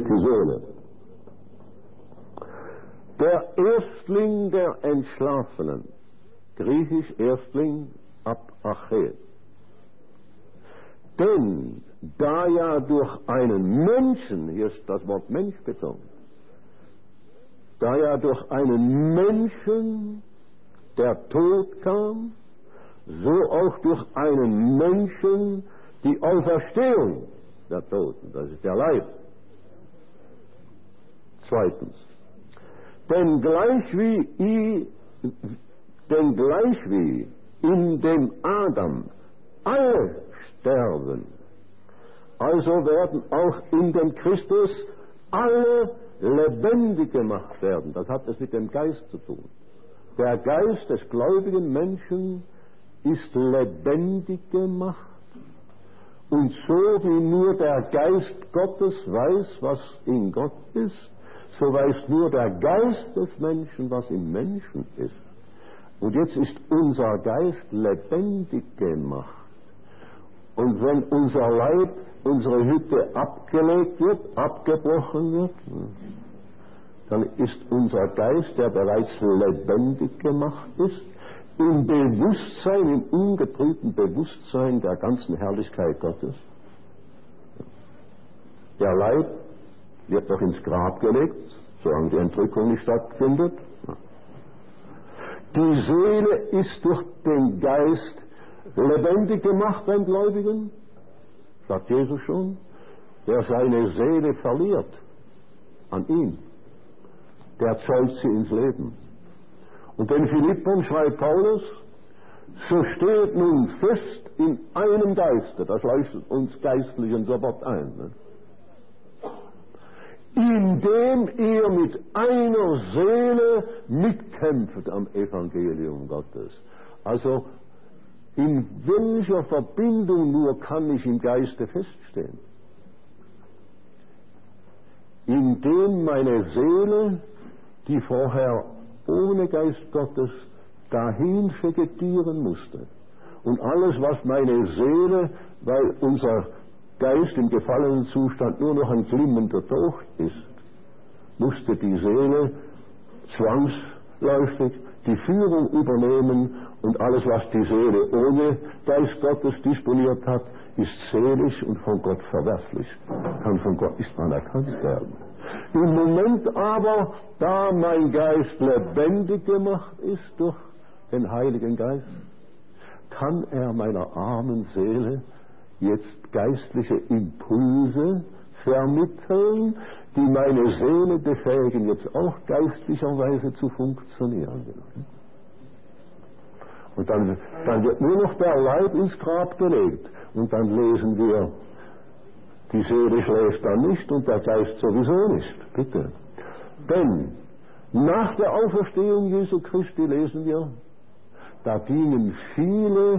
die Seele. Der Erstling der Entschlafenen, griechisch Erstling ab Arche. Denn da ja durch einen Menschen, hier ist das Wort Mensch betont, da ja durch einen Menschen der Tod kam, so auch durch einen Menschen die Auferstehung der Toten, das ist der Leib. Zweitens, denn gleich wie in dem Adam alle sterben, also werden auch in dem Christus alle lebendig gemacht werden. Das hat es mit dem Geist zu tun. Der Geist des gläubigen Menschen ist lebendig gemacht. Und so wie nur der Geist Gottes weiß, was in Gott ist, so weiß nur der Geist des Menschen, was im Menschen ist. Und jetzt ist unser Geist lebendig gemacht. Und wenn unser Leib, unsere Hütte abgelegt wird, abgebrochen wird, dann ist unser Geist, der bereits lebendig gemacht ist, im Bewusstsein, im ungetrübten Bewusstsein der ganzen Herrlichkeit Gottes. Der Leib wird noch ins Grab gelegt, solange die Entrückung nicht stattfindet. Die Seele ist durch den Geist lebendig gemacht beim Gläubigen, sagt Jesus schon. Wer seine Seele verliert an ihn, der zeugt sie ins Leben. Und den Philippern schreibt Paulus, so steht nun fest in einem Geiste, das leuchtet uns Geistlichen sofort ein, ne? Indem ihr mit einer Seele mitkämpft am Evangelium Gottes. Also in welcher Verbindung nur kann ich im Geiste feststehen? Indem meine Seele, die vorher ohne Geist Gottes dahin vegetieren musste. Und alles, was meine Seele, weil unser Geist im gefallenen Zustand nur noch ein glimmender Docht ist, musste die Seele zwangsläufig die Führung übernehmen, und alles, was die Seele ohne Geist Gottes disponiert hat, ist seelisch und von Gott verwerflich, kann von Gott nicht anerkannt werden. Im Moment aber, da mein Geist lebendig gemacht ist durch den Heiligen Geist, kann er meiner armen Seele jetzt geistliche Impulse vermitteln, die meine Seele befähigen, jetzt auch geistlicherweise zu funktionieren. Und dann wird nur noch der Leib ins Grab gelegt. Und dann lesen wir, die Seele schläft dann nicht und der Geist sowieso nicht. Bitte. Denn nach der Auferstehung Jesu Christi, lesen wir, da gingen viele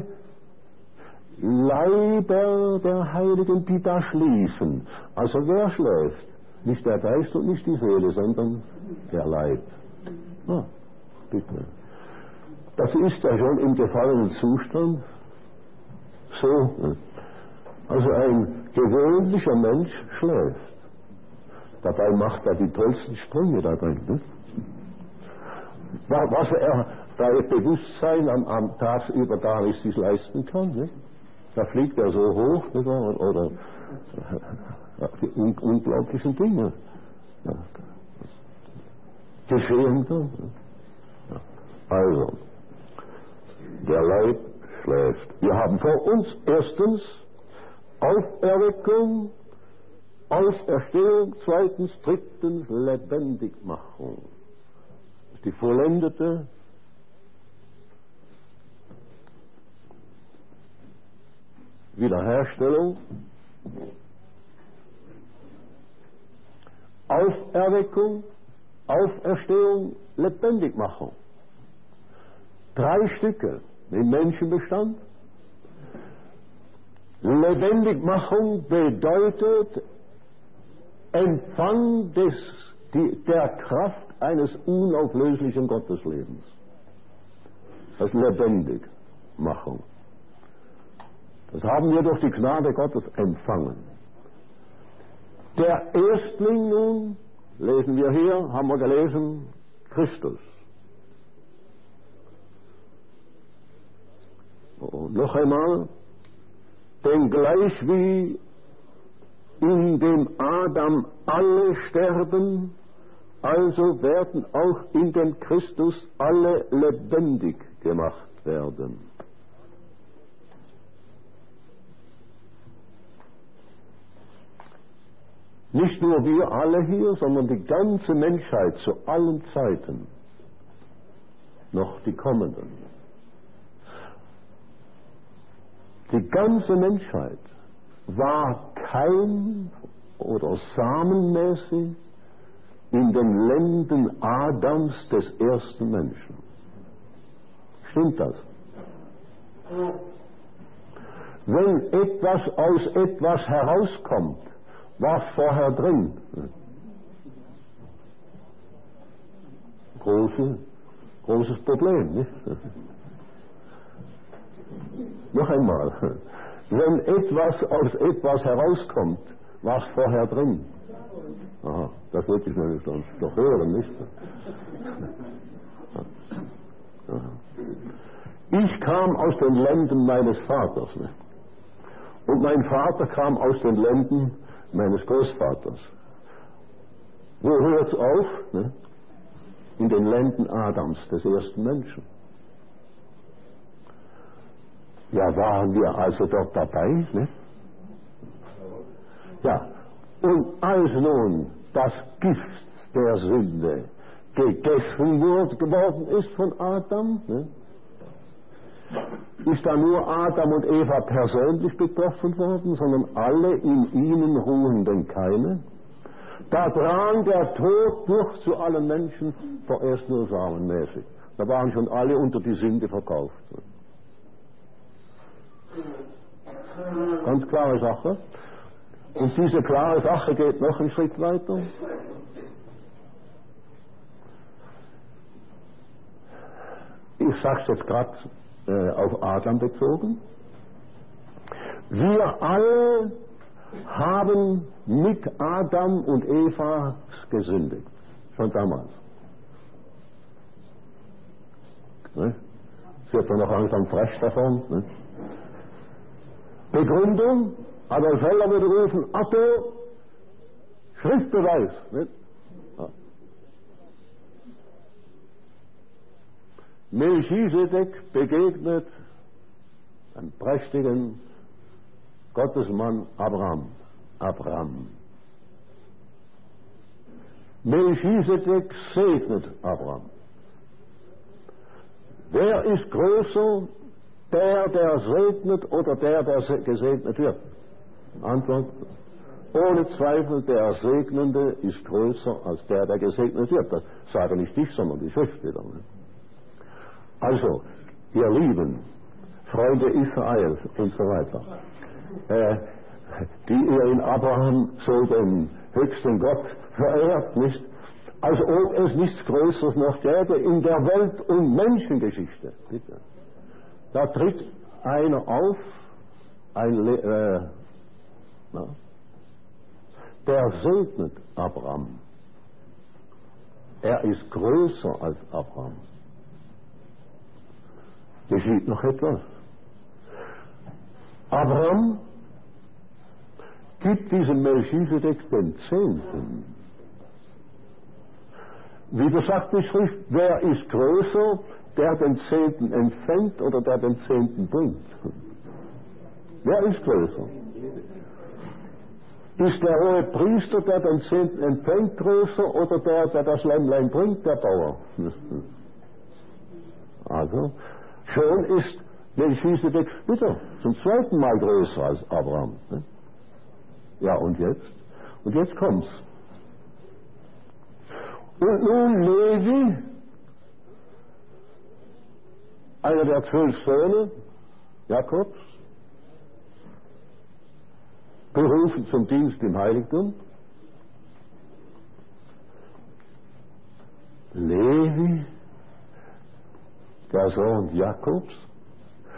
Leiber der Heiligen, die da schliefen. Also wer schläft? Nicht der Geist und nicht die Seele, sondern der Leib. Ah, bitte. Das ist ja schon im gefallenen Zustand so. Also ein gewöhnlicher Mensch schläft. Dabei macht er die tollsten Sprünge da drin. Ne? Was er bei Bewusstsein am tagsüber gar nicht sich leisten kann. Ne? Da fliegt er so hoch, ne? Oder die unglaublichen Dinge geschehen dann. Ja. Also, der Leib schläft. Wir haben vor uns erstens Auferweckung, Auferstehung, zweitens, drittens Lebendigmachung. Das ist die vollendete Wiederherstellung, Auferweckung, Auferstehung, Lebendigmachung. 3 Stücke im Menschenbestand. Lebendigmachung bedeutet Empfang der Kraft eines unauflöslichen Gotteslebens. Das ist Lebendigmachung. Das haben wir durch die Gnade Gottes empfangen. Der Erstling nun, lesen wir hier, haben wir gelesen, Christus. Und noch einmal, denn gleich wie in dem Adam alle sterben, also werden auch in dem Christus alle lebendig gemacht werden. Nicht nur wir alle hier, sondern die ganze Menschheit zu allen Zeiten, noch die kommenden. Die ganze Menschheit war keim- oder samenmäßig in den Lenden Adams des ersten Menschen. Stimmt das? Wenn etwas aus etwas herauskommt, war vorher drin. Großes Problem, nicht? Noch einmal, wenn etwas aus etwas herauskommt, war es vorher drin. Aha, das wollte ich nämlich sonst doch hören, nicht? Ich kam aus den Lenden meines Vaters, nicht? Und mein Vater kam aus den Lenden meines Großvaters. Wo hört es auf? Ne? In den Lenden Adams, des ersten Menschen. Ja, waren wir also dort dabei? Ne? Ja, und als nun das Gift der Sünde gegessen geworden ist von Adam, ne? Ist da nur Adam und Eva persönlich betroffen worden, sondern alle in ihnen ruhenden Keime. Da drang der Tod durch zu allen Menschen, vorerst nur samenmäßig. Da waren schon alle unter die Sünde verkauft. Ganz klare Sache. Und diese klare Sache geht noch einen Schritt weiter. Ich sage es jetzt gerade auf Adam bezogen. Wir alle haben mit Adam und Eva gesündigt. Schon damals. Ne? Es wird dann noch langsam frech davon. Ne? Begründung, Adolf Heller würde rufen, Otto, Schriftbeweis. Ne? Ja. Melchisedek begegnet einem prächtigen Gottesmann Abraham. Melchisedek segnet Abraham. Wer ist größer, der segnet oder der gesegnet wird? Antwort, ohne Zweifel, der Segnende ist größer als der gesegnet wird. Das sage nicht ich, sondern die Schriftsteller. Also, ihr Lieben, Freunde Israels und so weiter, die ihr in Abraham so den höchsten Gott verehrt, nicht? Als ob es nichts Größeres noch gäbe in der Welt- und Menschengeschichte. Bitte. Da tritt einer auf, der segnet Abraham. Er ist größer als Abraham. Geschieht noch etwas. Abraham gibt diesem Melchisedek den Zehnten. Wieder sagt die Schrift, wer ist größer, der den Zehnten empfängt oder der den Zehnten bringt? Wer ist größer? Ist der hohe Priester, der den Zehnten empfängt, größer oder der das Lämmlein bringt, der Bauer? Also, schon ist Melchisedek wieder zum zweiten Mal größer als Abraham. Ne? Ja, und jetzt? Und jetzt kommt's. Und nun Levi, einer der 12 Söhne Jakobs, berufen zum Dienst im Heiligtum. Levi, der Sohn Jakobs,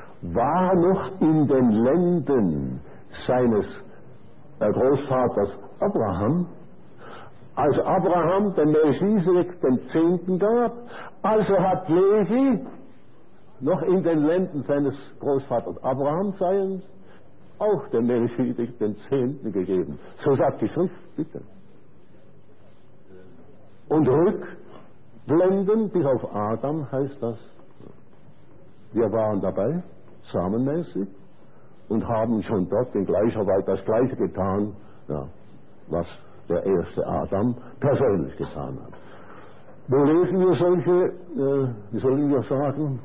war noch in den Lenden seines Großvaters Abraham. Als Abraham dem Melchisedek den 10. gab, also hat Levi noch in den Lenden seines Großvaters Abraham seiend auch dem Melchisedek den 10. gegeben. So sagt die Schrift, bitte. Und rückblenden bis auf Adam heißt das, wir waren dabei, samenmäßig, und haben schon dort in gleicher Weise das Gleiche getan, ja, was der erste Adam persönlich getan hat. Wo lesen wir solche, wie sollen wir sagen,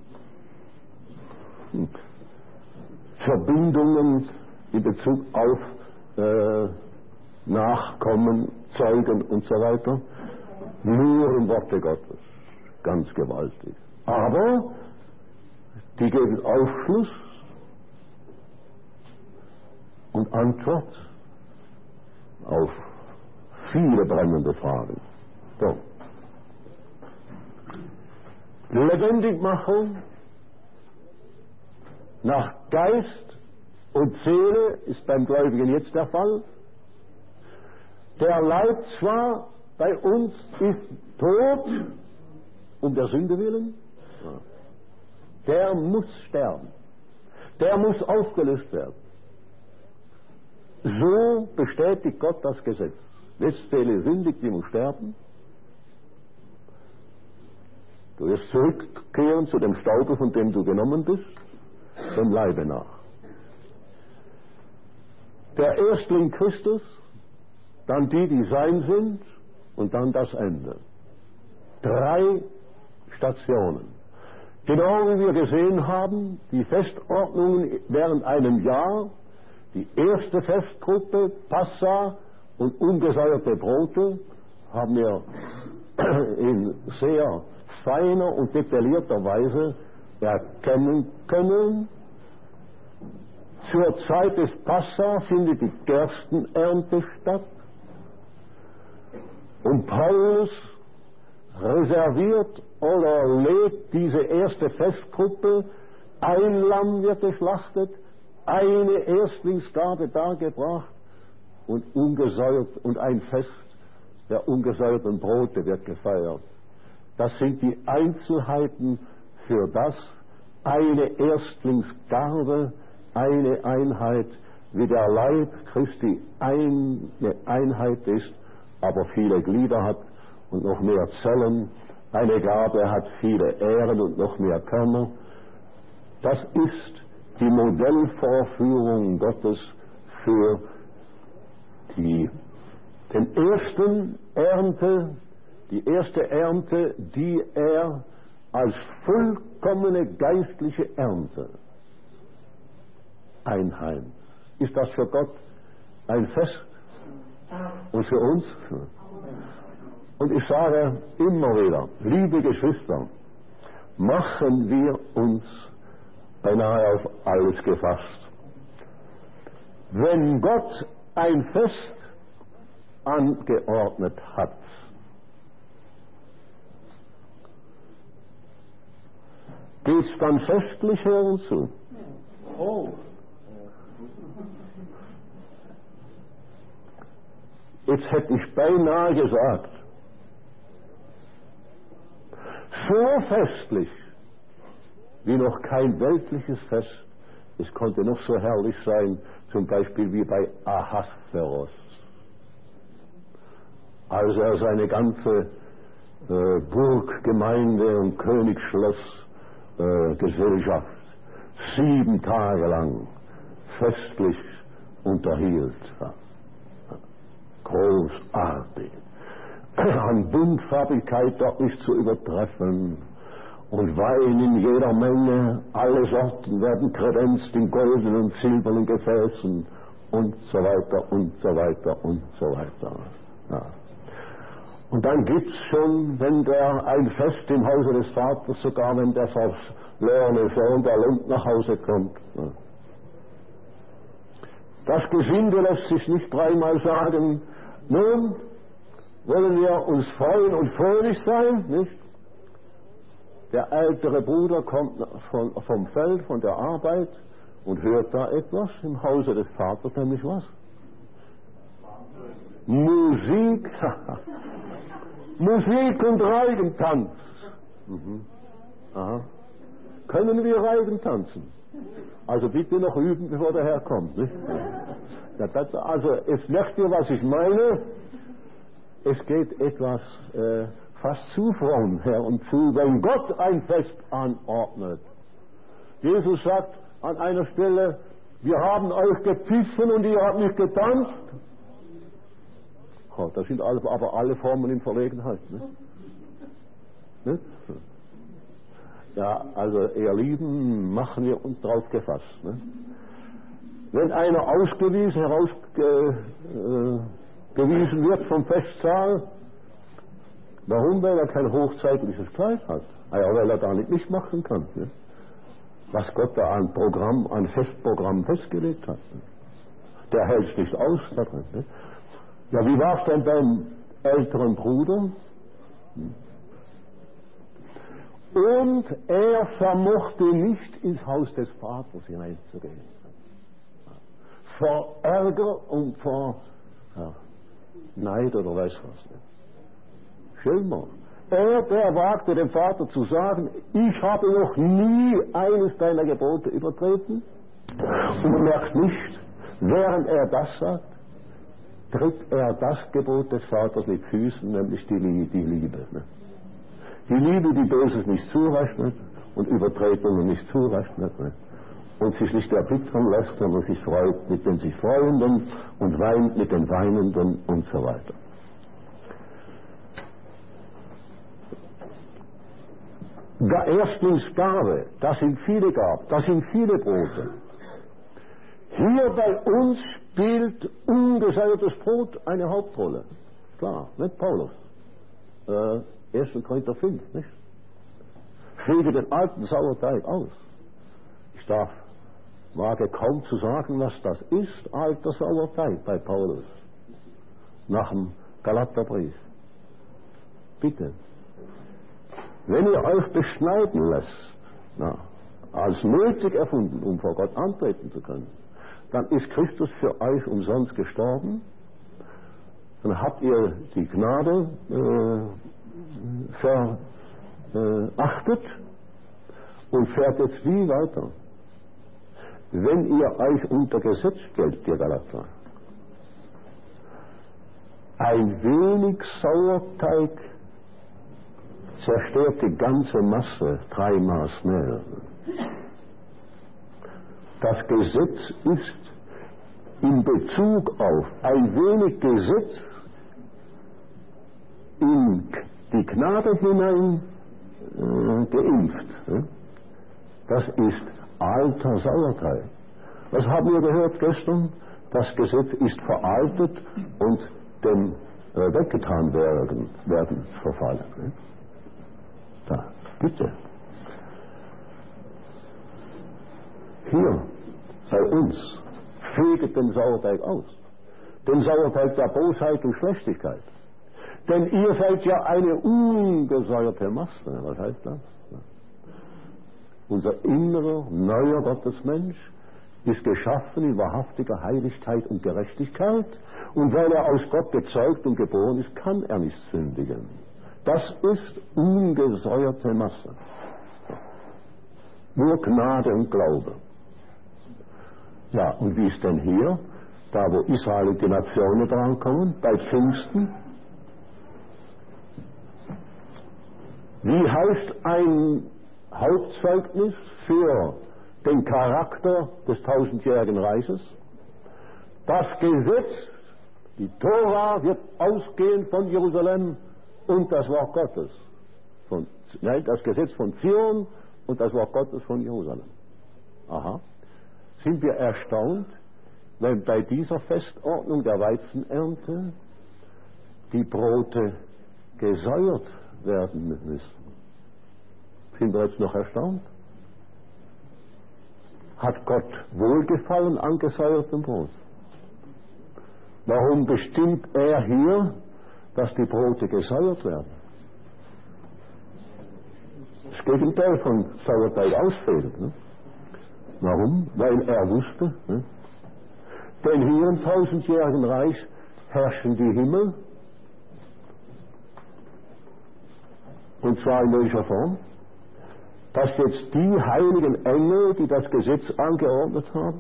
Verbindungen in Bezug auf Nachkommen, Zeugen und so weiter? Nur im Worte Gottes, ganz gewaltig. Aber die geben Aufschluss und Antwort auf viele brennende Fragen. So. Lebendigmachung nach Geist und Seele ist beim Gläubigen jetzt der Fall. Der Leib zwar bei uns ist tot, um der Sünde willen, der muss sterben. Der muss aufgelöst werden. So bestätigt Gott das Gesetz. Letztseele sündigt, die muss sterben. Du wirst zurückkehren zu dem Staube, von dem du genommen bist, dem Leibe nach. Der Erstling Christus, dann die, die sein sind, und dann das Ende. 3 Stationen. Genau wie wir gesehen haben, die Festordnungen während einem Jahr, die erste Festgruppe, Passa und ungesäuerte Brote, haben wir in sehr feiner und detaillierter Weise erkennen können. Zur Zeit des Passa findet die Gerstenernte statt. Und Paulus reserviert oder legt diese erste Festgruppe, ein Lamm wird geschlachtet, eine Erstlingsgabe dargebracht und ungesäuert und ein Fest der ungesäuerten Brote wird gefeiert. Das sind die Einzelheiten für das, eine Erstlingsgabe, eine Einheit, wie der Leib Christi eine Einheit ist, aber viele Glieder hat und noch mehr Zellen. Eine Gabe hat viele Ähren und noch mehr Körner. Das ist die Modellvorführung Gottes für die erste Ernte, die er als vollkommene geistliche Ernte einheimt. Ist das für Gott ein Fest? Und für uns? Und ich sage immer wieder, liebe Geschwister, machen wir uns beinahe auf alles gefasst. Wenn Gott ein Fest angeordnet hat, geht es dann festlich her und zu? Oh. Jetzt hätte ich beinahe gesagt, so festlich wie noch kein weltliches Fest. Es konnte noch so herrlich sein, zum Beispiel wie bei Ahasveros. Als er seine ganze Burggemeinde und Königsschloss Gesellschaft 7 Tage lang festlich unterhielt. Großartig. An Buntfarbigkeit dort nicht zu übertreffen und Wein in jeder Menge, alle Sorten werden kredenzt in goldenen und silbernen Gefäßen und so weiter und so weiter und so weiter. Ja. Und dann gibt's schon, wenn der ein Fest im Hause des Vaters, sogar wenn der verlorene Sohn, der Lund, nach Hause kommt. Ja. Das Gesinde lässt sich nicht 3-mal sagen. Nun wollen wir uns freuen und fröhlich sein, nicht? Der ältere Bruder kommt vom Feld, von der Arbeit und hört da etwas im Hause des Vaters, nämlich was? Musik, Musik und Reigentanz. Aha. Können wir Reigen tanzen? Also bitte noch üben, bevor der Herr kommt. Nicht? Also, jetzt merkt ihr, was ich meine. Es geht etwas fast zu fromm her und zu, wenn Gott ein Fest anordnet. Jesus sagt an einer Stelle, wir haben euch gepfiffen und ihr habt nicht getanzt. Oh, das sind aber alle Formen in Verlegenheit. Ne? Ja, also ihr Lieben, machen wir uns drauf gefasst. Ne? Wenn einer herausgewiesen wird vom Festsaal, warum? Weil er kein hochzeitliches Kleid hat. Ja, weil er da nicht mitmachen kann. Ne? Was Gott da an Festprogramm festgelegt hat. Ne? Der hält es nicht aus da drin. Ne? Ja, wie war es denn beim älteren Bruder? Und er vermochte nicht ins Haus des Vaters hineinzugehen. Vor Ärger und vor Neid oder weiß was. Schön mal. Der wagte dem Vater zu sagen, ich habe noch nie eines deiner Gebote übertreten. Und du merkst nicht, während er das sagt, tritt er das Gebot des Vaters mit Füßen, nämlich die Liebe. Ne? Die Liebe, die Böses nicht zurechnet und Übertretungen nicht zurechnet. Ne? Und sich nicht erbittern lässt, sondern sich freut mit den sich Freuenden und weint mit den Weinenden und so weiter. Erstlingsgabe, das sind viele Gaben, das sind viele Brote. Hier bei uns spielt ungesäuertes Brot eine Hauptrolle. Klar, nicht Paulus. 1. Korinther 5, nicht? Fege den alten Sauerteig aus. Ich wage kaum zu sagen, was das ist, alter Sauerteig bei Paulus. Nach dem Galaterbrief. Bitte. Wenn ihr euch beschneiden lässt, als nötig erfunden, um vor Gott antreten zu können, dann ist Christus für euch umsonst gestorben, dann habt ihr die Gnade verachtet und fährt jetzt wie weiter. Wenn ihr euch unter Gesetz stellt, ihr Galater, ein wenig Sauerteig zerstört die ganze Masse 3 Maß mehr. Das Gesetz ist in Bezug auf ein wenig Gesetz in die Gnade hinein geimpft. Das ist alter Sauerteig. Was haben wir gehört gestern? Das Gesetz ist veraltet und dem weggetan werden verfallen. Da, bitte. Hier, bei uns, feget den Sauerteig aus. Den Sauerteig der Bosheit und Schlechtigkeit. Denn ihr seid ja eine ungesäuerte Masse. Was heißt das? Unser innerer, neuer Gottesmensch ist geschaffen in wahrhaftiger Heiligkeit und Gerechtigkeit. Und weil er aus Gott gezeugt und geboren ist, kann er nicht sündigen. Das ist ungesäuerte Masse. Nur Gnade und Glaube. Ja, und wie ist denn hier, da wo Israel und die Nationen drankommen, bei Pfingsten? Wie heißt ein Hauptzeugnis für den Charakter des 1000-jährigen Reiches? Das Gesetz, die Tora, wird ausgehen von Jerusalem und das Wort Gottes. Das Gesetz von Zion und das Wort Gottes von Jerusalem. Aha. Sind wir erstaunt, wenn bei dieser Festordnung der Weizenernte die Brote gesäuert werden müssen? Sind wir jetzt noch erstaunt? Hat Gott Wohlgefallen an gesäuertem Brot? Warum bestimmt er hier, dass die Brote gesäuert werden? Das Gegenteil von Sauerteig ausfällt. Ne? Warum? Weil er wusste, ne? Denn hier im 1000-jährigen Reich herrschen die Himmel. Und zwar in welcher Form? Dass jetzt die heiligen Engel, die das Gesetz angeordnet haben,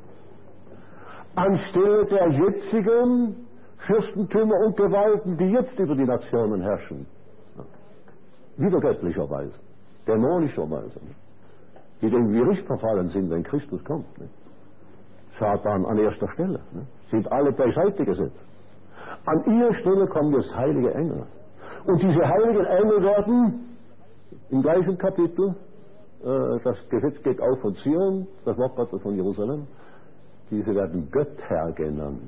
anstelle der jetzigen Fürstentümer und Gewalten, die jetzt über die Nationen herrschen, wiedergöttlicherweise, dämonischerweise, die dem Gericht verfallen sind, wenn Christus kommt. Satan an erster Stelle, sind alle beiseite gesetzt. An ihrer Stelle kommen jetzt heilige Engel. Und diese heiligen Engel werden im gleichen Kapitel, das Gesetz geht auf von Zion, das Wort Gottes von Jerusalem, diese werden Götter genannt.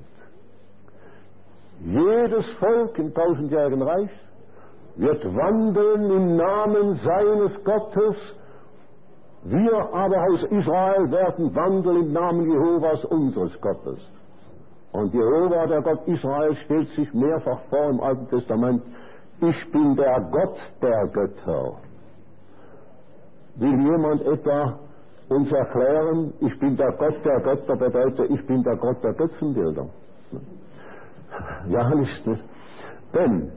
Jedes Volk im tausendjährigen Reich wird wandeln im Namen seines Gottes. Wir aber aus Israel werden wandeln im Namen Jehovas unseres Gottes. Und Jehova, der Gott Israel, stellt sich mehrfach vor im Alten Testament: Ich bin der Gott der Götter. Will jemand etwa uns erklären, ich bin der Gott der Götter, bedeutet, ich bin der Gott der Götzenbilder? Ja, nicht. Denn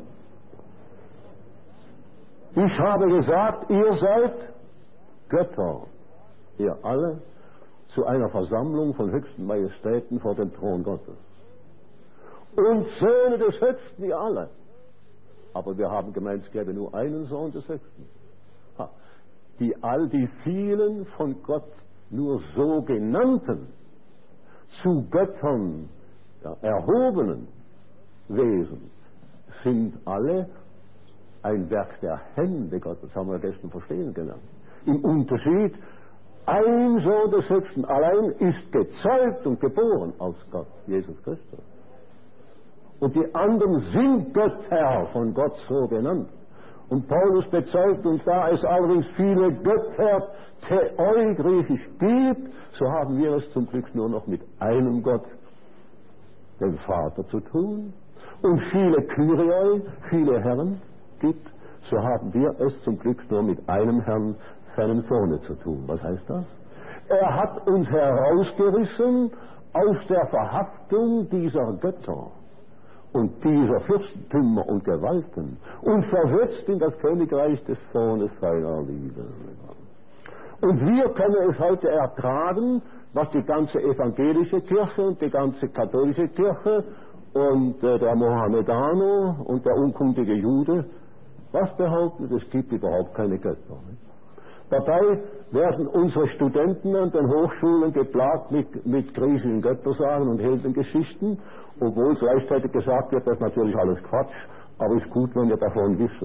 ich habe gesagt, ihr seid Götter, ihr alle, zu einer Versammlung von höchsten Majestäten vor dem Thron Gottes. Und Söhne des Höchsten, ihr alle. Aber wir haben gemeint, es gäbe nur einen Sohn des Höchsten. All die vielen von Gott nur so genannten, zu Göttern erhobenen Wesen sind alle ein Werk der Hände Gottes, das haben wir gestern verstehen gelernt. Im Unterschied, ein Sohn des Höchsten allein ist gezeugt und geboren aus Gott, Jesus Christus. Und die anderen sind Götter, von Gott so genannt. Und Paulus bezeugt uns, da es allerdings viele Götter, Theoi griechisch, gibt, so haben wir es zum Glück nur noch mit einem Gott, dem Vater, zu tun. Und viele Kyrioi, viele Herren gibt, so haben wir es zum Glück nur mit einem Herrn, seinem Sohne, zu tun. Was heißt das? Er hat uns herausgerissen aus der Verhaftung dieser Götter und dieser Fürstentümer und Gewalten und versetzt in das Königreich des Sohnes seiner Liebe. Und wir können es heute ertragen, was die ganze evangelische Kirche und die ganze katholische Kirche und der Mohammedaner und der unkundige Jude, was behauptet, es gibt überhaupt keine Götter. Dabei werden unsere Studenten an den Hochschulen geplagt mit griechischen Göttersagen und Heldengeschichten, obwohl gleichzeitig gesagt wird, das ist natürlich alles Quatsch, aber ist gut, wenn ihr davon wisst.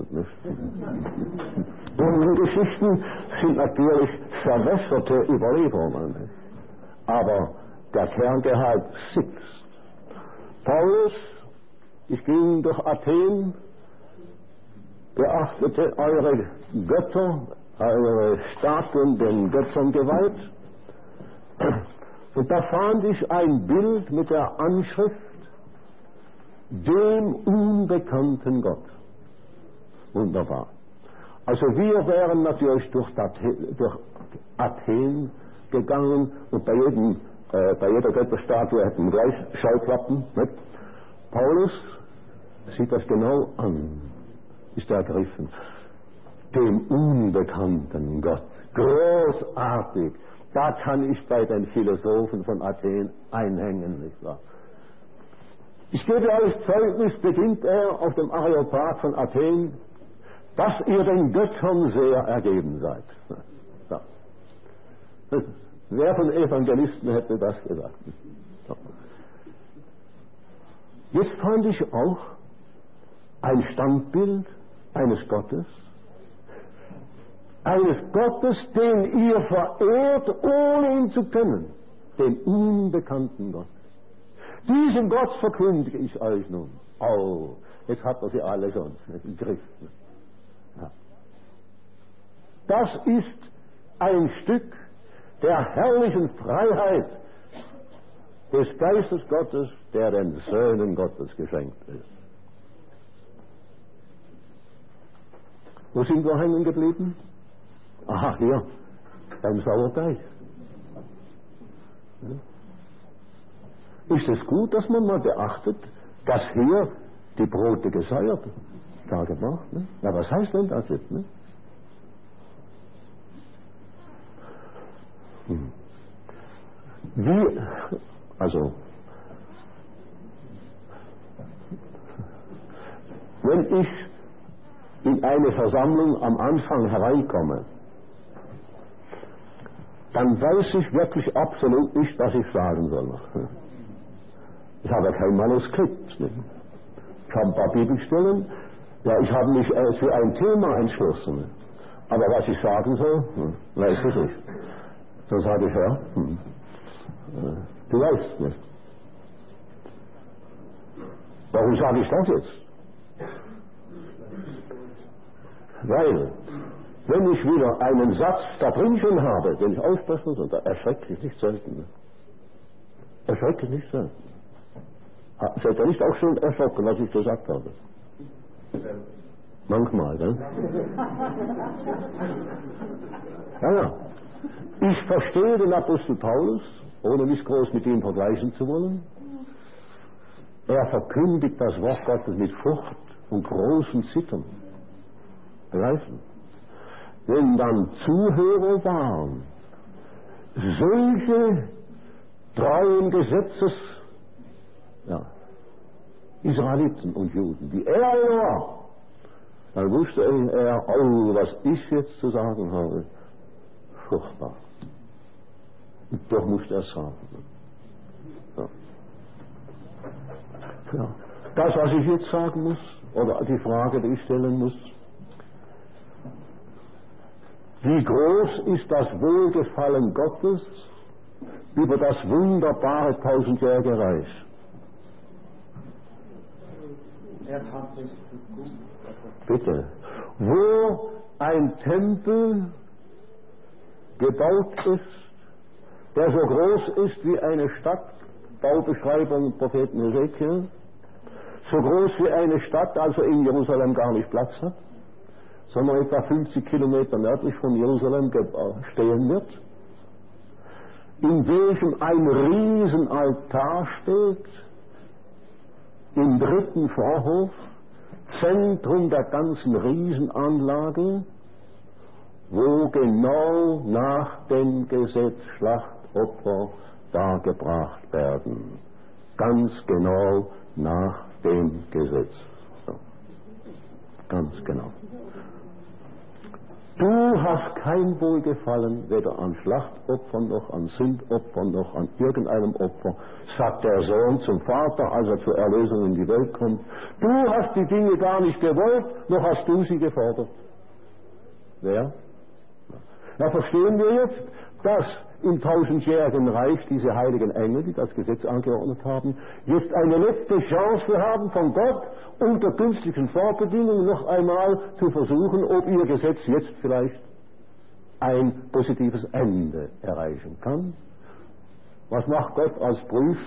Unsere Geschichten sind natürlich verwässerte Überlieferungen, aber der Kerngehalt sitzt. Paulus, ich ging durch Athen, beachtete eure Götter, eure Statuen den Göttern geweiht. Und da fand ich ein Bild mit der Anschrift dem unbekannten Gott. Wunderbar. Also wir wären natürlich durch Athen gegangen und bei jeder Götterstatue hätten wir gleich Scheuklappen. Nicht? Paulus sieht das genau an, ist ergriffen. Dem unbekannten Gott. Großartig. Da kann ich bei den Philosophen von Athen einhängen, nicht wahr? Ich gebe euch Zeugnis, beginnt er auf dem Areopag von Athen, dass ihr den Göttern sehr ergeben seid. Ja. Wer von Evangelisten hätte das gesagt? Ja. Jetzt fand ich auch ein Standbild eines Gottes, den ihr verehrt, ohne ihn zu kennen, den unbekannten Gott. Diesen Gott verkündige ich euch nun. Oh, jetzt habt ihr sie alle schon im Griff. Ja. Das ist ein Stück der herrlichen Freiheit des Geistes Gottes, der den Söhnen Gottes geschenkt ist. Wo sind wir hängen geblieben? Aha, hier, beim Sauerteig. Ja. Ist es gut, dass man mal beachtet, dass hier die Brote gesäuert dargebracht. Ne? Ja, was heißt denn das jetzt? Ne? Wie, also, wenn ich in eine Versammlung am Anfang hereinkomme, dann weiß ich wirklich absolut nicht, was ich sagen soll. Ich habe kein Manuskript. Ne? Ich habe ein paar Bibelstellen. Ja, ich habe mich für ein Thema entschlossen. Ne? Aber was ich sagen soll, weiß ich nicht. Dann sage ich, ja, du weißt nicht. Warum sage ich das jetzt? Weil, wenn ich wieder einen Satz da drin schon habe, den ich aussprechen soll, da erschreckt mich nicht selten. Ne? Erschreckt mich nicht selten. Seid ihr nicht auch schon erschrocken, was ich gesagt habe? Manchmal, ne? Ja. Ich verstehe den Apostel Paulus, ohne mich groß mit ihm vergleichen zu wollen. Er verkündigt das Wort Gottes mit Furcht und großem Zittern. Begreifen? Wenn dann Zuhörer waren, solche treuen Gesetzes, Israeliten und Juden, wie er war, dann wusste er, oh, was ich jetzt zu sagen habe, furchtbar. Und doch musste er es sagen. Ja. Das, was ich jetzt sagen muss, oder die Frage, die ich stellen muss, wie groß ist das Wohlgefallen Gottes über das wunderbare tausendjährige Reich? Bitte. Wo ein Tempel gebaut ist, der so groß ist wie eine Stadt, Baubeschreibung Propheten Hesekiel, so groß wie eine Stadt, also in Jerusalem gar nicht Platz hat, sondern etwa 50 Kilometer nördlich von Jerusalem stehen wird, in welchem ein Riesenaltar steht, im dritten Vorhof, Zentrum der ganzen Riesenanlage, wo genau nach dem Gesetz Schlachtopfer dargebracht werden. Ganz genau nach dem Gesetz. So. Ganz genau. Du hast kein Wohlgefallen, weder an Schlachtopfern, noch an Sündopfern, noch an irgendeinem Opfer, sagt der Sohn zum Vater, als er zur Erlösung in die Welt kommt. Du hast die Dinge gar nicht gewollt, noch hast du sie gefordert. Wer? Ja, verstehen wir jetzt, dass im tausendjährigen Reich diese heiligen Engel, die das Gesetz angeordnet haben, jetzt eine letzte Chance haben, von Gott unter günstigen Vorbedingungen noch einmal zu versuchen, ob ihr Gesetz jetzt vielleicht ein positives Ende erreichen kann. Was macht Gott als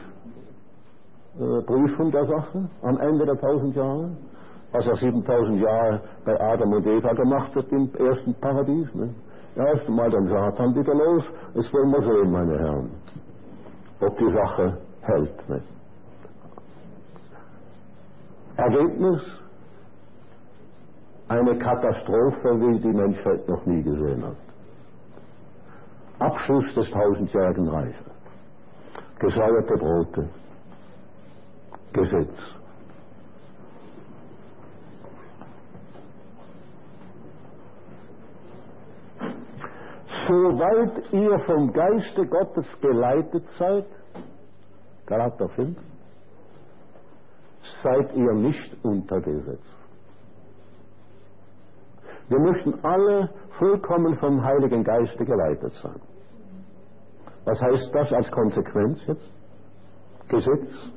Prüfung der Sache am Ende der 1000 Jahre? Was er 7000 Jahre bei Adam und Eva gemacht hat im ersten Paradies. Ne? Erst mal den Satan wieder los. Jetzt wollen wir sehen, meine Herren, ob die Sache hält. Ne? Ergebnis? Eine Katastrophe, wie die Menschheit noch nie gesehen hat. Abschluss des tausendjährigen Reiches. Gesäuerte Brote. Gesetz. Soweit ihr vom Geiste Gottes geleitet seid, Galater 5, seid ihr nicht unter Gesetz. Wir möchten alle vollkommen vom Heiligen Geiste geleitet sein. Was heißt das als Konsequenz jetzt? Gesetz?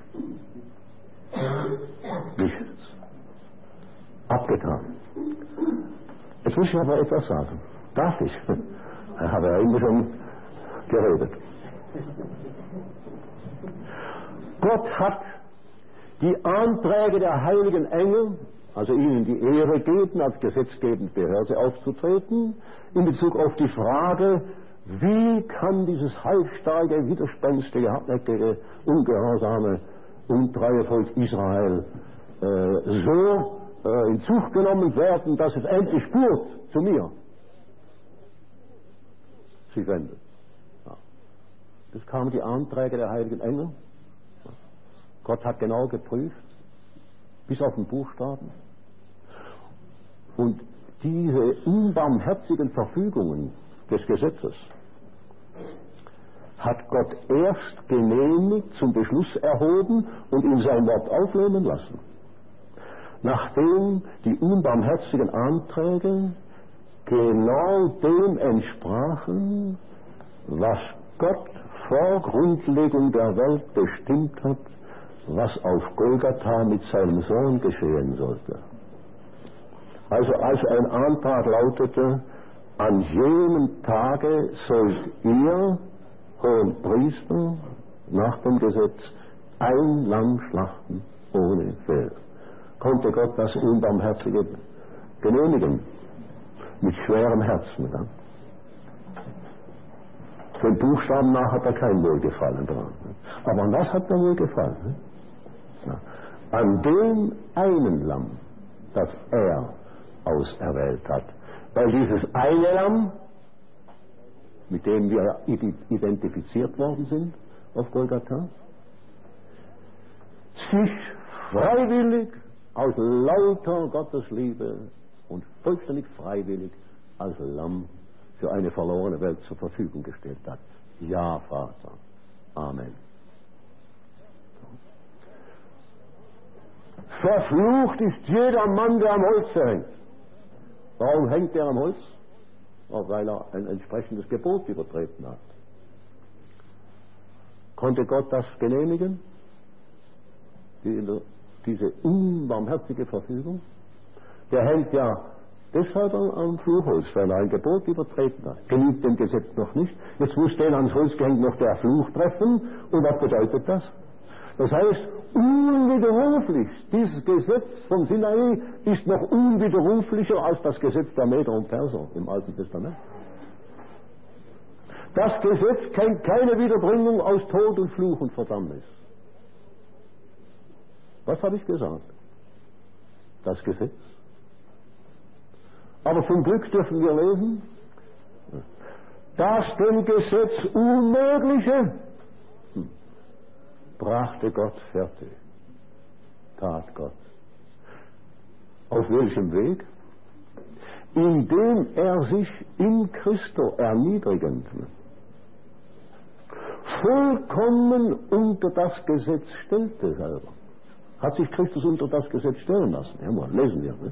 Nichts. Abgetan. Jetzt muss ich aber etwas sagen. Darf ich? Ich habe ja immer schon geredet. Gott hat die Anträge der heiligen Engel, also ihnen die Ehre geben, als gesetzgebende Behörde aufzutreten, in Bezug auf die Frage, wie kann dieses halsstarke, widerspenstige, hartnäckige, ungehorsame untreue Volk Israel so in Zucht genommen werden, dass es endlich spürt zu mir sich wendet. Ja. Das kamen die Anträge der heiligen Engel. Gott hat genau geprüft, bis auf den Buchstaben. Und diese unbarmherzigen Verfügungen des Gesetzes hat Gott erst genehmigt, zum Beschluss erhoben und in sein Wort aufnehmen lassen, nachdem die unbarmherzigen Anträge genau dem entsprachen, was Gott vor Grundlegung der Welt bestimmt hat, was auf Golgatha mit seinem Sohn geschehen sollte. Also als ein Antrag lautete, an jenem Tage sollt ihr, Hohenpriester, nach dem Gesetz ein Lamm schlachten ohne Fehl. Konnte Gott das Unbarmherzige genehmigen? Mit schwerem Herzen. Ja? Den Buchstaben nach hat er kein Wohlgefallen dran. Aber an was hat er Wohlgefallen? Ja. An dem einen Lamm, das er auserwählt hat. Weil dieses eine Lamm, mit dem wir identifiziert worden sind auf Golgatha, sich freiwillig aus lauter Gottesliebe und vollständig freiwillig als Lamm für eine verlorene Welt zur Verfügung gestellt hat. Ja, Vater. Amen. Verflucht ist jeder Mann, der am Holz hängt. Warum hängt er am Holz? Weil er ein entsprechendes Gebot übertreten hat. Konnte Gott das genehmigen? Diese unbarmherzige Verfügung? Der hängt ja deshalb am Fluchholz, weil er ein Gebot übertreten hat. Genügt dem Gesetz noch nicht. Jetzt muss den ans Holz gehängt noch der Fluch treffen. Und was bedeutet das? Das heißt, unwiderruflich, dieses Gesetz vom Sinai ist noch unwiderruflicher als das Gesetz der Meder und Perser im Alten Testament. Das Gesetz kennt keine Wiederbringung aus Tod und Fluch und Verdammnis. Was habe ich gesagt? Das Gesetz. Aber zum Glück dürfen wir lesen, dass dem Gesetz Unmögliche brachte Gott fertig. Tat Gott. Auf welchem Weg? Indem er sich in Christo erniedrigend vollkommen unter das Gesetz stellte selber. Hat sich Christus unter das Gesetz stellen lassen? Ja, mal, lesen wir. Ne?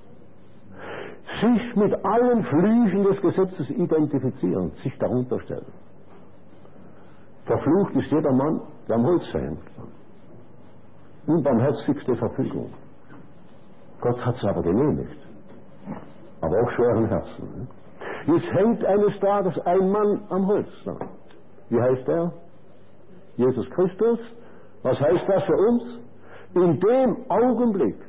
Sich mit allen Flüchen des Gesetzes identifizieren, sich darunter stellen. Verflucht ist jeder Mann, der am Holz hängt. Unbarmherzigste Verfügung. Gott hat es aber genehmigt. Aber auch schweren Herzen. Ne? Jetzt hängt eines Tages ein Mann am Holz. Na. Wie heißt er? Jesus Christus. Was heißt das für uns? In dem Augenblick,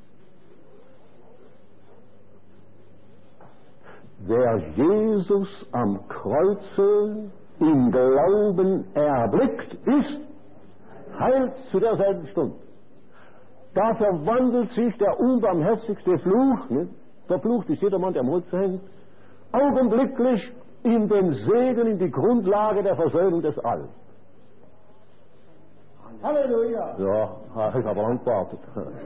wer Jesus am Kreuze im Glauben erblickt, ist heilt zu derselben Stunde. Da verwandelt sich der unbarmherzigste Fluch, ne? Verflucht ist jedermann, der am Holz hängt, augenblicklich in den Segen, in die Grundlage der Versöhnung des Allen. Halleluja! Ja, ich habe lang gewartet.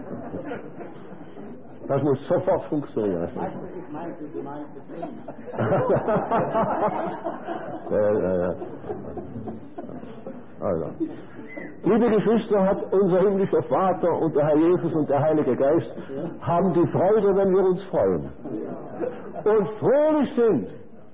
Das muss sofort funktionieren. Ich meinte, du meinst es nicht. Also. Liebe Geschwister, hat unser himmlischer Vater und der Herr Jesus und der Heilige Geist haben die Freude, wenn wir uns freuen und fröhlich sind.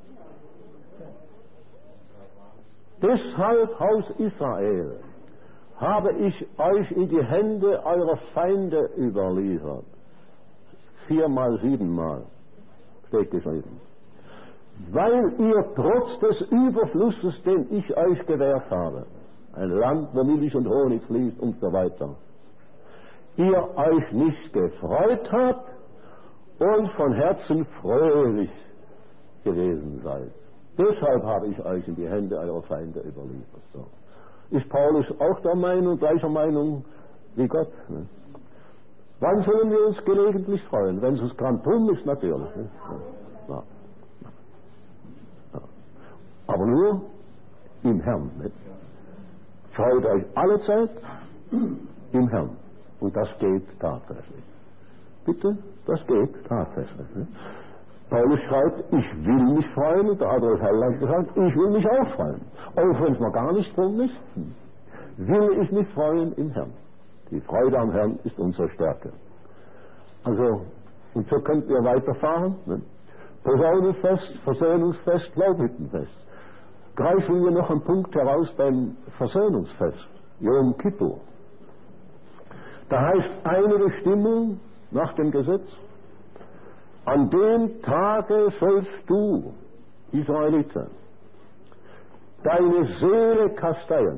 Deshalb, Haus Israel, habe ich euch in die Hände eurer Feinde überliefert. 4-mal, 7-mal steht geschrieben. Weil ihr trotz des Überflusses, den ich euch gewährt habe, ein Land, wo Milch und Honig fließt und so weiter, ihr euch nicht gefreut habt und von Herzen fröhlich gewesen seid. Deshalb habe ich euch in die Hände eurer Feinde überliefert. So. Ist Paulus auch der Meinung, gleicher Meinung wie Gott? Ne? Wann sollen wir uns gelegentlich freuen? Wenn es uns gerade drum ist, natürlich. Ne? Ja. Ja. Aber nur im Herrn. Ne? Freut euch alle Zeit im Herrn. Und das geht tatsächlich. Bitte, das geht tatsächlich. Ne? Paulus schreibt, ich will mich freuen, und der Adolf Heller hat gesagt, ich will mich auch freuen. Auch wenn es mir gar nicht drum ist, will ich mich freuen im Herrn. Die Freude am Herrn ist unsere Stärke. Also, und so könnten wir weiterfahren. Ne? Posaunenfest, Versöhnungsfest, Laubhüttenfest. Greifen wir noch einen Punkt heraus beim Versöhnungsfest, Yom Kippur. Da heißt eine Bestimmung nach dem Gesetz, an dem Tage sollst du, Israeliter, deine Seele kasteien.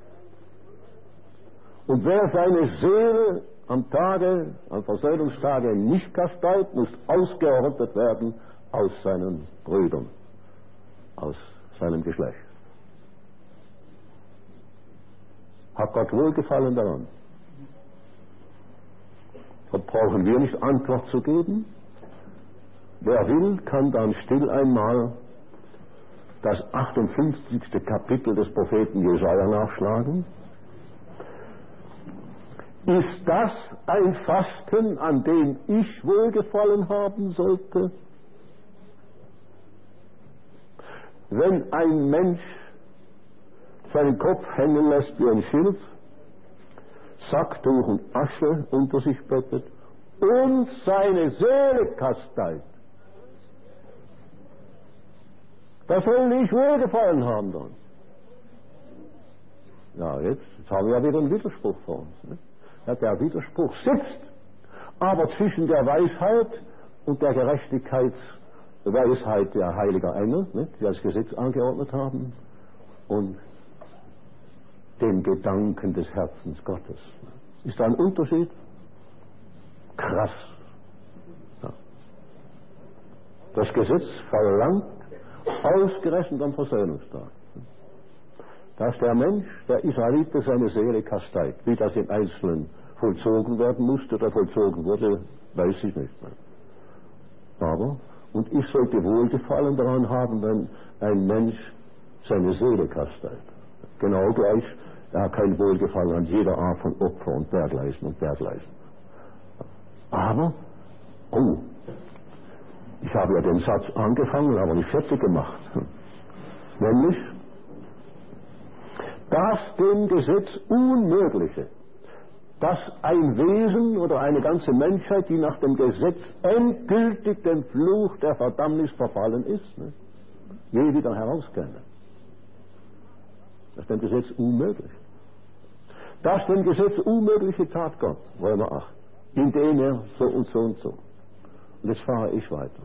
Und wer seine Seele am Versöhnungstage nicht kasteit, muss ausgerottet werden aus seinen Brüdern, aus seinem Geschlecht. Hat Gott Wohlgefallen daran? Da brauchen wir nicht Antwort zu geben. Wer will, kann dann still einmal das 58. Kapitel des Propheten Jesaja nachschlagen. Ist das ein Fasten, an dem ich Wohlgefallen haben sollte? Wenn ein Mensch seinen Kopf hängen lässt wie ein Schilf, Sacktuch und Asche unter sich bettet und seine Seele kasteit, da soll nicht Wohlgefallen haben dann. Ja, jetzt haben wir ja wieder einen Widerspruch vor uns. Ne? Ja, der Widerspruch sitzt aber zwischen der Weisheit und der Gerechtigkeitsweisheit der heiliger Engel, ne, die das Gesetz angeordnet haben, und dem Gedanken des Herzens Gottes. Ist da ein Unterschied? Krass. Ja. Das Gesetz verlangt ausgerechnet am Versöhnungstag, dass der Mensch, der Israelite, seine Seele kasteit. Wie das im Einzelnen vollzogen werden musste oder vollzogen wurde, weiß ich nicht mehr. Aber, und ich sollte Wohlgefallen daran haben, wenn ein Mensch seine Seele kasteit. Genau gleich, er hat kein Wohlgefallen an jeder Art von Opfer und dergleichen und dergleichen. Aber, ich habe ja den Satz angefangen, aber nicht fertig gemacht. Nämlich, das dem Gesetz Unmögliche, dass ein Wesen oder eine ganze Menschheit, die nach dem Gesetz endgültig dem Fluch der Verdammnis verfallen ist, ne, je wieder herauskäme. Das ist dem Gesetz unmöglich. Das dem Gesetz Unmögliche tat Gott, Römer 8, indem er so und so und so. Und jetzt fahre ich weiter.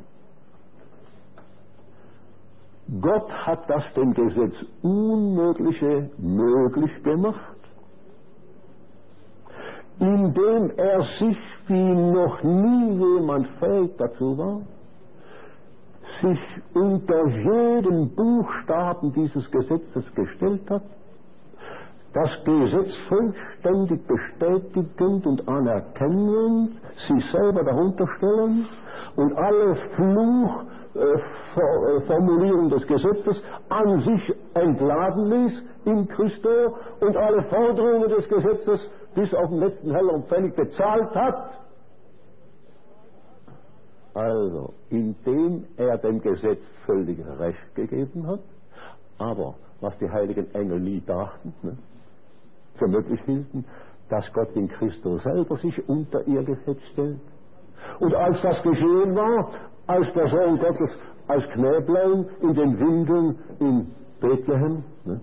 Gott hat das dem Gesetz Unmögliche möglich gemacht, indem er sich, wie noch nie jemand fähig dazu war, sich unter jeden Buchstaben dieses Gesetzes gestellt hat, das Gesetz vollständig bestätigend und anerkennend, sich selber darunter stellend und alle Fluchformulierungen des Gesetzes an sich entladen ließ in Christo und alle Forderungen des Gesetzes bis auf den letzten Heller und Pfennig bezahlt hat. Also, indem er dem Gesetz völlig Recht gegeben hat, aber was die heiligen Engel nie dachten, ne, für möglich hielten, dass Gott in Christus selber sich unter ihr Gesetz stellt. Und als das geschehen war, als der Sohn Gottes als Knäblein in den Windeln in Bethlehem, ne,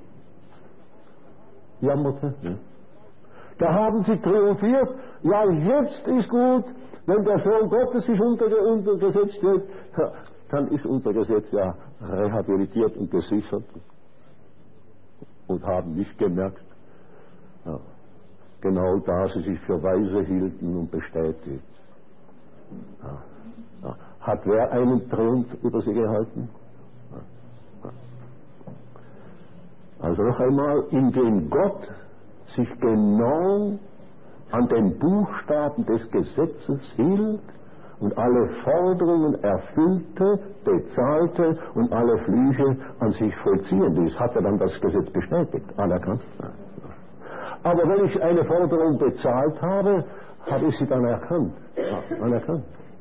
jammerte, ne, da haben sie triumphiert, ja, jetzt ist gut, wenn der Sohn Gottes sich unter Gesetz stellt, dann ist unser Gesetz ja rehabilitiert und gesichert, und haben nicht gemerkt, ja, genau da sie sich für weise hielten und bestätigt. Ja, ja. Hat wer einen Triumph über sie gehalten? Ja, ja. Also noch einmal, indem Gott sich genau an den Buchstaben des Gesetzes hielt und alle Forderungen erfüllte, bezahlte und alle Flüche an sich vollziehen ließ, hat er dann das Gesetz bestätigt, anerkannt. Aber wenn ich eine Forderung bezahlt habe, habe ich sie dann erkannt. Ja, anerkannt.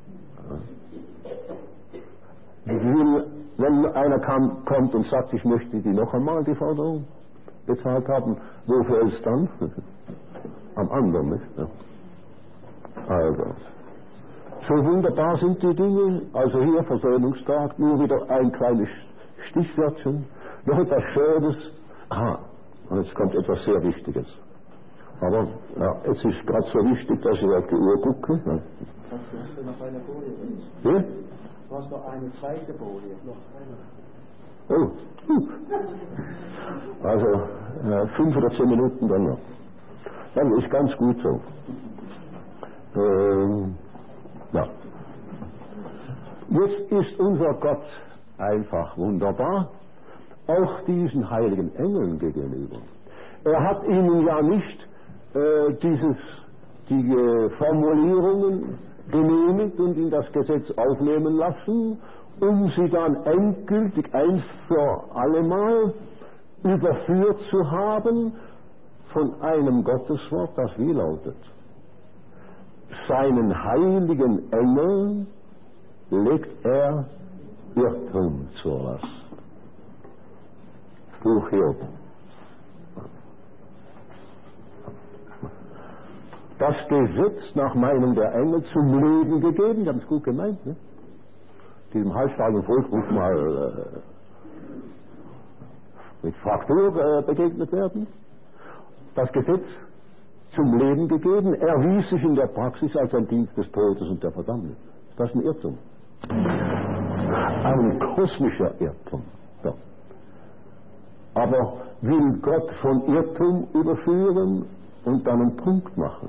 Wenn einer kommt und sagt, ich möchte die noch einmal die Forderung bezahlt haben, wofür ist es dann? Am anderen, nicht? Ja. Also, so wunderbar sind die Dinge. Also hier Versöhnungstag, nur wieder ein kleines Stichwörtchen, noch etwas Schönes. Aha, und jetzt kommt etwas sehr Wichtiges. Aber ja, es ist gerade so wichtig, dass ich auf die Uhr gucke. Ja. Hast du noch eine Folie? Ja? Du hast noch eine zweite Folie. Noch eine. Oh. Also 5 oder 10 Minuten dann noch. Dann ist ganz gut so. Ja. Jetzt ist unser Gott einfach wunderbar, auch diesen heiligen Engeln gegenüber. Er hat ihnen ja nicht die Formulierungen genehmigt und in das Gesetz aufnehmen lassen, um sie dann endgültig ein für allemal überführt zu haben von einem Gotteswort, das wie lautet: Seinen heiligen Engeln legt er Irrtum zur Last. Buch Hiob. Das Gesetz nach Meinung der Engel zum Leben gegeben, die haben es gut gemeint, ne? Diesem halsstarken Volk muss mal mit Fraktur begegnet werden. Das Gesetz zum Leben gegeben, erwies sich in der Praxis als ein Dienst des Todes und der Verdammnis. Das ist ein Irrtum. Ein kosmischer Irrtum. Ja. Aber will Gott von Irrtum überführen und dann einen Punkt machen?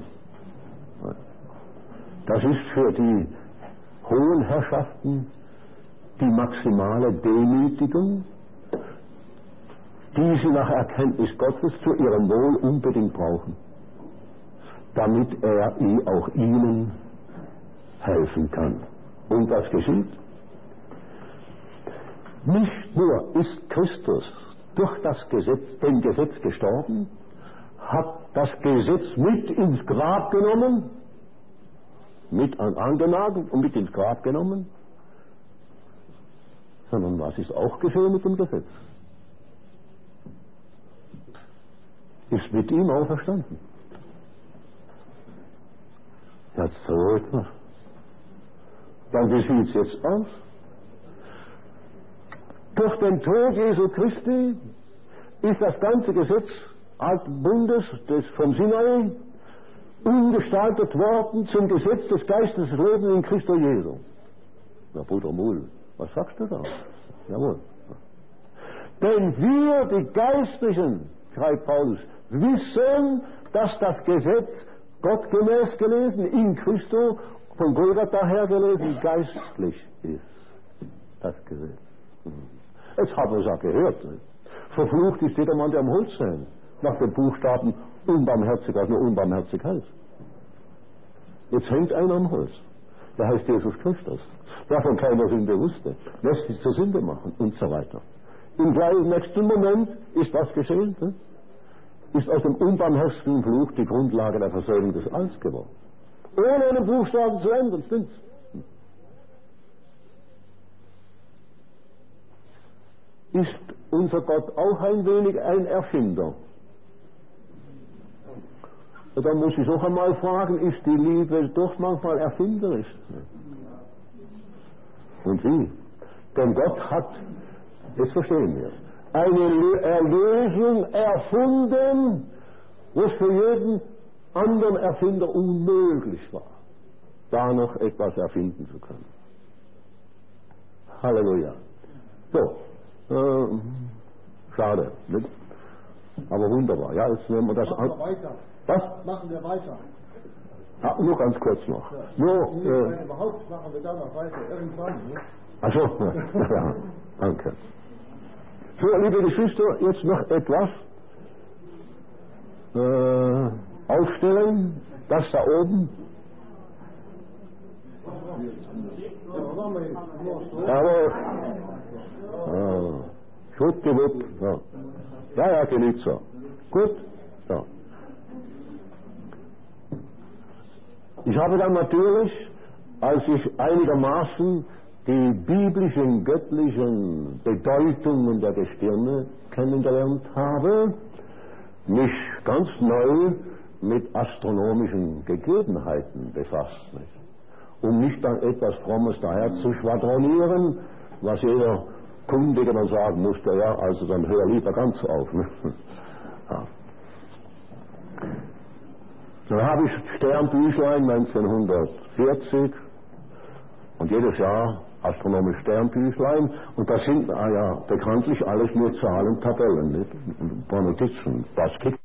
Das ist für die hohen Herrschaften die maximale Demütigung, die sie nach Erkenntnis Gottes zu ihrem Wohl unbedingt brauchen, damit er auch ihnen helfen kann. Und das geschieht. Nicht nur ist Christus durch das Gesetz, dem Gesetz gestorben, hat das Gesetz mit ins Grab genommen, mit angenagelt und mit ins Grab genommen, sondern was ist auch geschehen mit dem Gesetz? Ist mit ihm auferstanden. Ja, so etwas. Dann wie sieht es jetzt aus? Durch den Tod Jesu Christi ist das ganze Gesetz alten Bundes, vom Sinai, umgestaltet worden zum Gesetz des Geistes des Lebens in Christo Jesu. Na, Bruder Muhl, was sagst du da? Jawohl. Denn wir, die Geistlichen, schreibt Paulus, wissen, dass das Gesetz gottgemäß gelesen, in Christo, von Golgatha her gelesen, geistlich ist. Das Gesetz. Jetzt haben wir es auch gehört. Verflucht ist jeder Mann, der am Holz hängt. Nach den Buchstaben unbarmherzig, also nur unbarmherzig heißt. Jetzt hängt einer am Holz. Der heißt Jesus Christus. Der von keiner Sünde wusste. Lässt sich zur Sünde machen und so weiter. Im gleichen nächsten Moment ist was geschehen? Ne? Ist aus dem unbarmherzigen Fluch die Grundlage der Versöhnung des Alls geworden. Ohne einen Buchstaben zu ändern, stimmt's? Ist unser Gott auch ein wenig ein Erfinder? Da muss ich auch einmal fragen, ist die Liebe doch manchmal erfinderisch? Und wie? Denn Gott hat, jetzt verstehen wir, eine Erlösung erfunden, was für jeden anderen Erfinder unmöglich war, da noch etwas erfinden zu können. Halleluja. So, schade, nicht? Aber wunderbar. Ja, jetzt nehmen wir das an. Was? Machen wir weiter. Ah, nur ganz kurz noch. Ja. Nur, überhaupt machen wir da noch weiter. Irgendwann. Ne? Achso, ja, danke. So, liebe Geschwister, jetzt noch etwas aufstellen, das da oben. Gut, gewuppt. Ja, genügt so. Gut. So. Ich habe dann natürlich, als ich einigermaßen die biblischen, göttlichen Bedeutungen der Gestirne kennengelernt habe, mich ganz neu mit astronomischen Gegebenheiten befasst, nicht? Um nicht dann etwas Frommes daher zu schwadronieren, was jeder Kundige dann sagen musste, ja, also dann hör lieber ganz auf. Ne? Ja. Dann habe ich Sternbüchlein 1940 und jedes Jahr astronomische Sternbüchlein und das sind ja bekanntlich alles nur Zahlen, Tabellen, nicht? Ein paar Notizen. Das kickt.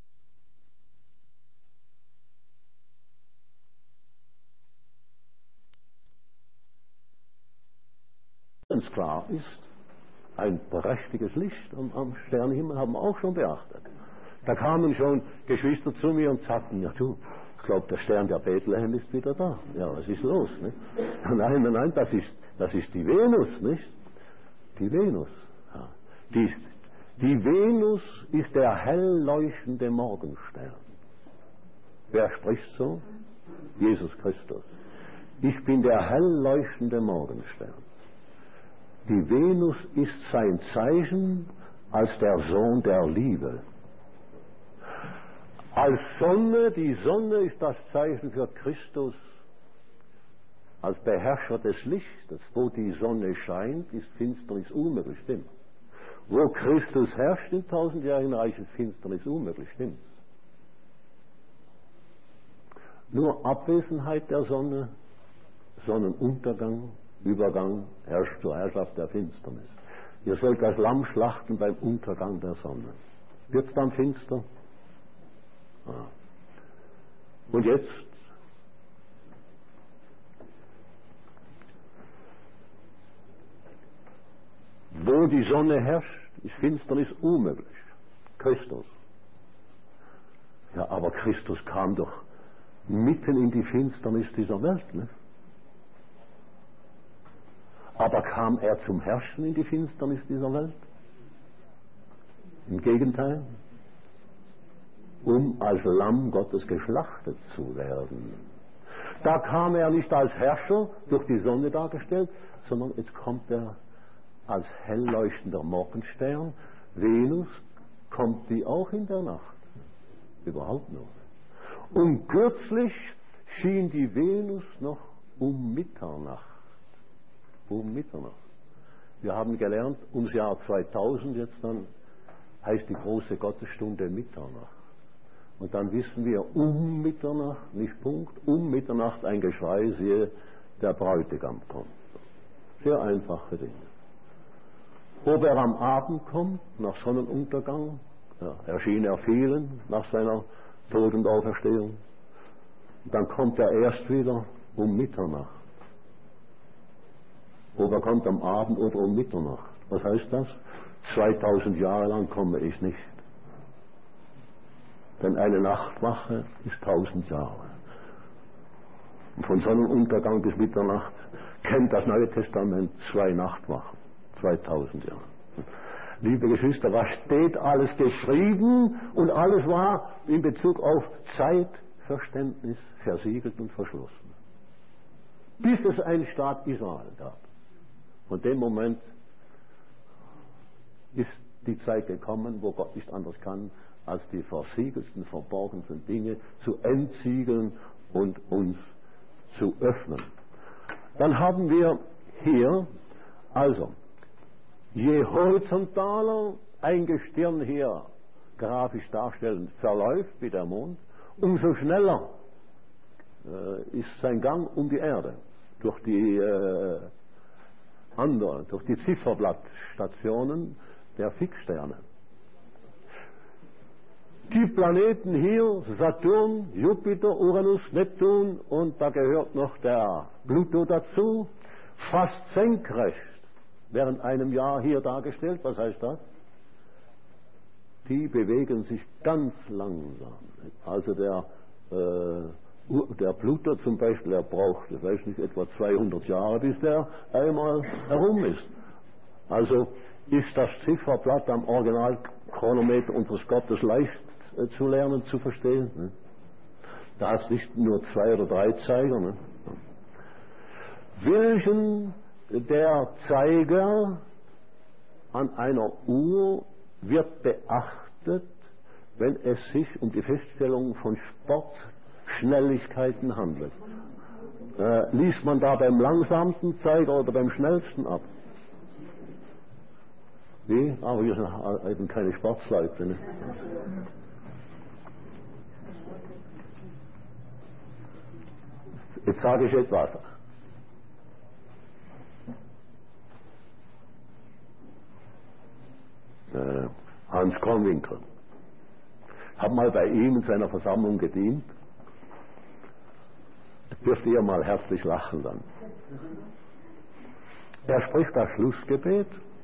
Ganz klar ist, ein prächtiges Licht am Sternenhimmel haben wir auch schon beachtet. Da kamen schon Geschwister zu mir und sagten, ja du, ich glaube, der Stern der Bethlehem ist wieder da. Ja, was ist los? Nicht? Nein, das ist die Venus, nicht? Die Venus. Ja. Die Venus ist der hell leuchtende Morgenstern. Wer spricht so? Jesus Christus. Ich bin der hell leuchtende Morgenstern. Die Venus ist sein Zeichen als der Sohn der Liebe. Als Sonne, die Sonne ist das Zeichen für Christus als Beherrscher des Lichtes. Wo die Sonne scheint, ist Finsternis unmöglich, stimmt. Wo Christus herrscht im tausendjährigen Reich, ist Finsternis unmöglich, stimmt. Nur Abwesenheit der Sonne, Sonnenuntergang, Übergang herrscht zur Herrschaft der Finsternis. Ihr sollt das Lamm schlachten beim Untergang der Sonne. Wird es dann finster? Ah. Und jetzt wo die Sonne herrscht, ist Finsternis unmöglich. Christus. Ja, aber Christus kam doch mitten in die Finsternis dieser Welt, ne? Aber kam er zum Herrschen in die Finsternis dieser Welt? Im Gegenteil, um als Lamm Gottes geschlachtet zu werden. Da kam er nicht als Herrscher, durch die Sonne dargestellt, sondern jetzt kommt er als hell leuchtender Morgenstern. Venus, kommt die auch in der Nacht? Überhaupt noch. Und kürzlich schien die Venus noch um Mitternacht. Um Mitternacht. Wir haben gelernt, ums Jahr 2000 jetzt dann heißt die große Gottesstunde Mitternacht. Und dann wissen wir, um Mitternacht, nicht Punkt, um Mitternacht ein Geschrei, siehe, der Bräutigam kommt. Sehr einfache Dinge. Ob er am Abend kommt, nach Sonnenuntergang, ja, erschien er vielen nach seiner Tod und Auferstehung. Dann kommt er erst wieder um Mitternacht. Ob er kommt am Abend oder um Mitternacht. Was heißt das? 2000 Jahre lang komme ich nicht. Denn eine Nachtwache ist 1000 Jahre. Und von Sonnenuntergang bis Mitternacht kennt das Neue Testament 2 Nachtwachen. 2000 Jahre. Liebe Geschwister, was steht alles geschrieben und alles war in Bezug auf Zeitverständnis versiegelt und verschlossen. Bis es einen Staat Israel gab. Von dem Moment ist die Zeit gekommen, wo Gott nicht anders kann, als die versiegelsten, verborgensten Dinge zu entsiegeln und uns zu öffnen. Dann haben wir hier, also, je horizontaler ein Gestirn hier grafisch darstellend verläuft wie der Mond, umso schneller ist sein Gang um die Erde durch die durch die Zifferblattstationen der Fixsterne. Die Planeten hier, Saturn, Jupiter, Uranus, Neptun und da gehört noch der Pluto dazu, fast senkrecht während einem Jahr hier dargestellt. Was heißt das? Die bewegen sich ganz langsam. Also der Pluto zum Beispiel, er braucht, ich weiß nicht, etwa 200 Jahre, bis der einmal herum ist. Also ist das Zifferblatt am Originalchronometer unseres Gottes leicht zu lernen, zu verstehen. Ne? Da hast nicht nur 2 oder 3 Zeiger. Ne? Welchen der Zeiger an einer Uhr wird beachtet, wenn es sich um die Feststellung von Sportschnelligkeiten handelt? Liest man da beim langsamsten Zeiger oder beim schnellsten ab? Wie? Aber wir sind eben keine Sportsleute. Ne? Jetzt sage ich etwas. Hans Kronwinkel. Ich habe mal bei ihm in seiner Versammlung gedient. Dürft ihr mal herzlich lachen dann. Er spricht das Schlussgebet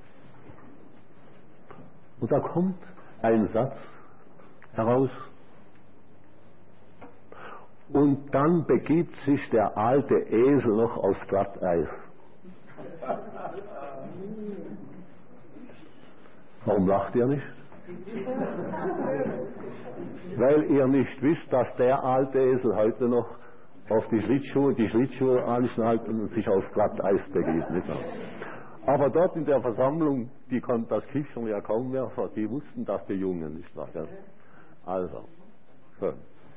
und da kommt ein Satz heraus. Und dann begibt sich der alte Esel noch auf Glatteis. Warum lacht ihr nicht? Weil ihr nicht wisst, dass der alte Esel heute noch auf die Schlittschuhe anschnallt und sich auf Glatteis begibt. Nicht? Aber dort in der Versammlung, die konnte das Kichern ja kaum mehr, die wussten, dass die Jungen nicht war. Gell? Also, schön.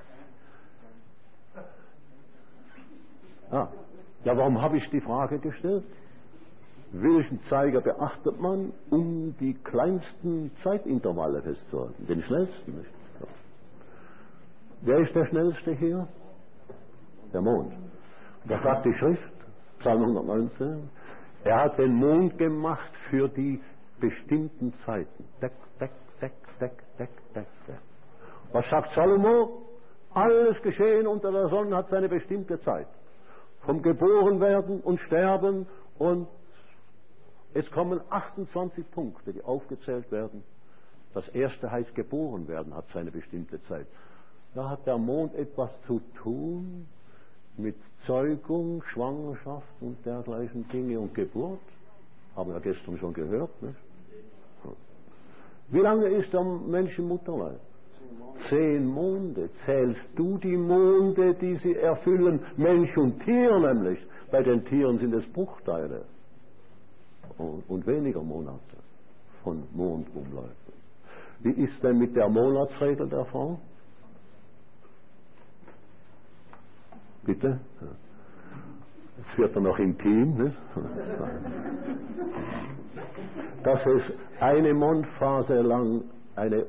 Ja, warum habe ich die Frage gestellt? Welchen Zeiger beachtet man, um die kleinsten Zeitintervalle festzuhalten? Den schnellsten, nicht? Ja. Wer ist der schnellste hier? Der Mond. Da sagt die Schrift, Psalm 119, er hat den Mond gemacht für die bestimmten Zeiten. Deck, deck, deck, deck, deck, deck, deck. Was sagt Salomo? Alles Geschehen unter der Sonne hat seine bestimmte Zeit. Vom Geborenwerden und Sterben, und es kommen 28 Punkte, die aufgezählt werden. Das erste heißt, geboren werden hat seine bestimmte Zeit. Da hat der Mond etwas zu tun mit Zeugung, Schwangerschaft und dergleichen Dinge und Geburt. Haben wir gestern schon gehört. Nicht? Wie lange ist der Mensch im Mutterleib? 10 Monde. Zählst du die Monde, die sie erfüllen? Mensch und Tier nämlich. Bei den Tieren sind es Bruchteile und weniger Monate von Mondumläufen. Wie ist denn mit der Monatsregel der Frau? Bitte? Jetzt wird er noch intim, nicht? Dass es eine Mondphase lang eine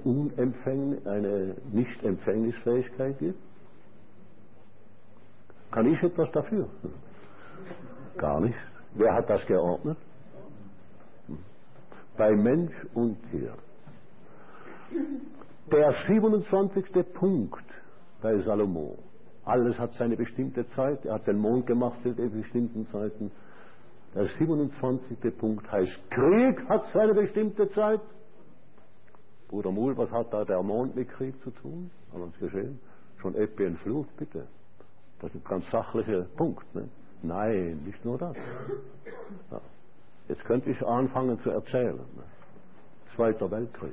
Nicht-Empfängnisfähigkeit gibt? Kann ich etwas dafür? Gar nicht. Wer hat das geordnet? Bei Mensch und Tier. Der 27. Punkt bei Salomo. Alles hat seine bestimmte Zeit. Er hat den Mond gemacht für die bestimmten Zeiten. Der 27. Punkt heißt, Krieg hat seine bestimmte Zeit. Bruder Muhl, was hat da der Mond mit Krieg zu tun? Haben wir uns geschehen? Schon Ebbe und Flut, bitte. Das ist ein ganz sachlicher Punkt. Ne? Nein, nicht nur das. Ja. Jetzt könnte ich anfangen zu erzählen. Ne? Zweiter Weltkrieg.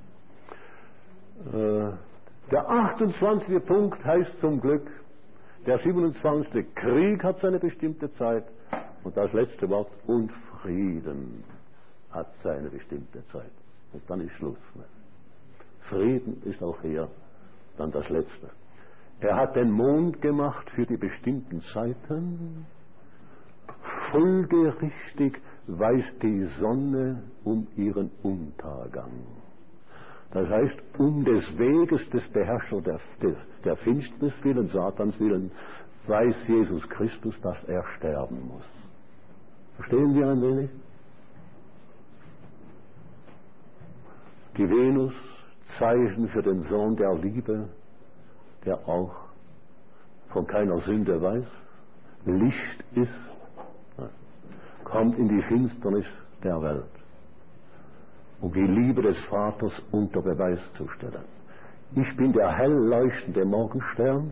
Der 28. Punkt heißt zum Glück, der 27. Krieg hat seine bestimmte Zeit. Und das letzte Wort, und Frieden hat seine bestimmte Zeit. Und dann ist Schluss. Ne? Frieden ist auch hier dann das Letzte. Er hat den Mond gemacht für die bestimmten Zeiten. Folgerichtig weiß die Sonne um ihren Untergang. Das heißt, um des Weges des Beherrschers der Finsternis willen, Satans willen, weiß Jesus Christus, dass er sterben muss. Verstehen wir ein wenig? Die Venus, Zeichen für den Sohn der Liebe, der auch von keiner Sünde weiß, Licht ist, kommt in die Finsternis der Welt, um die Liebe des Vaters unter Beweis zu stellen. Ich bin der hell leuchtende Morgenstern.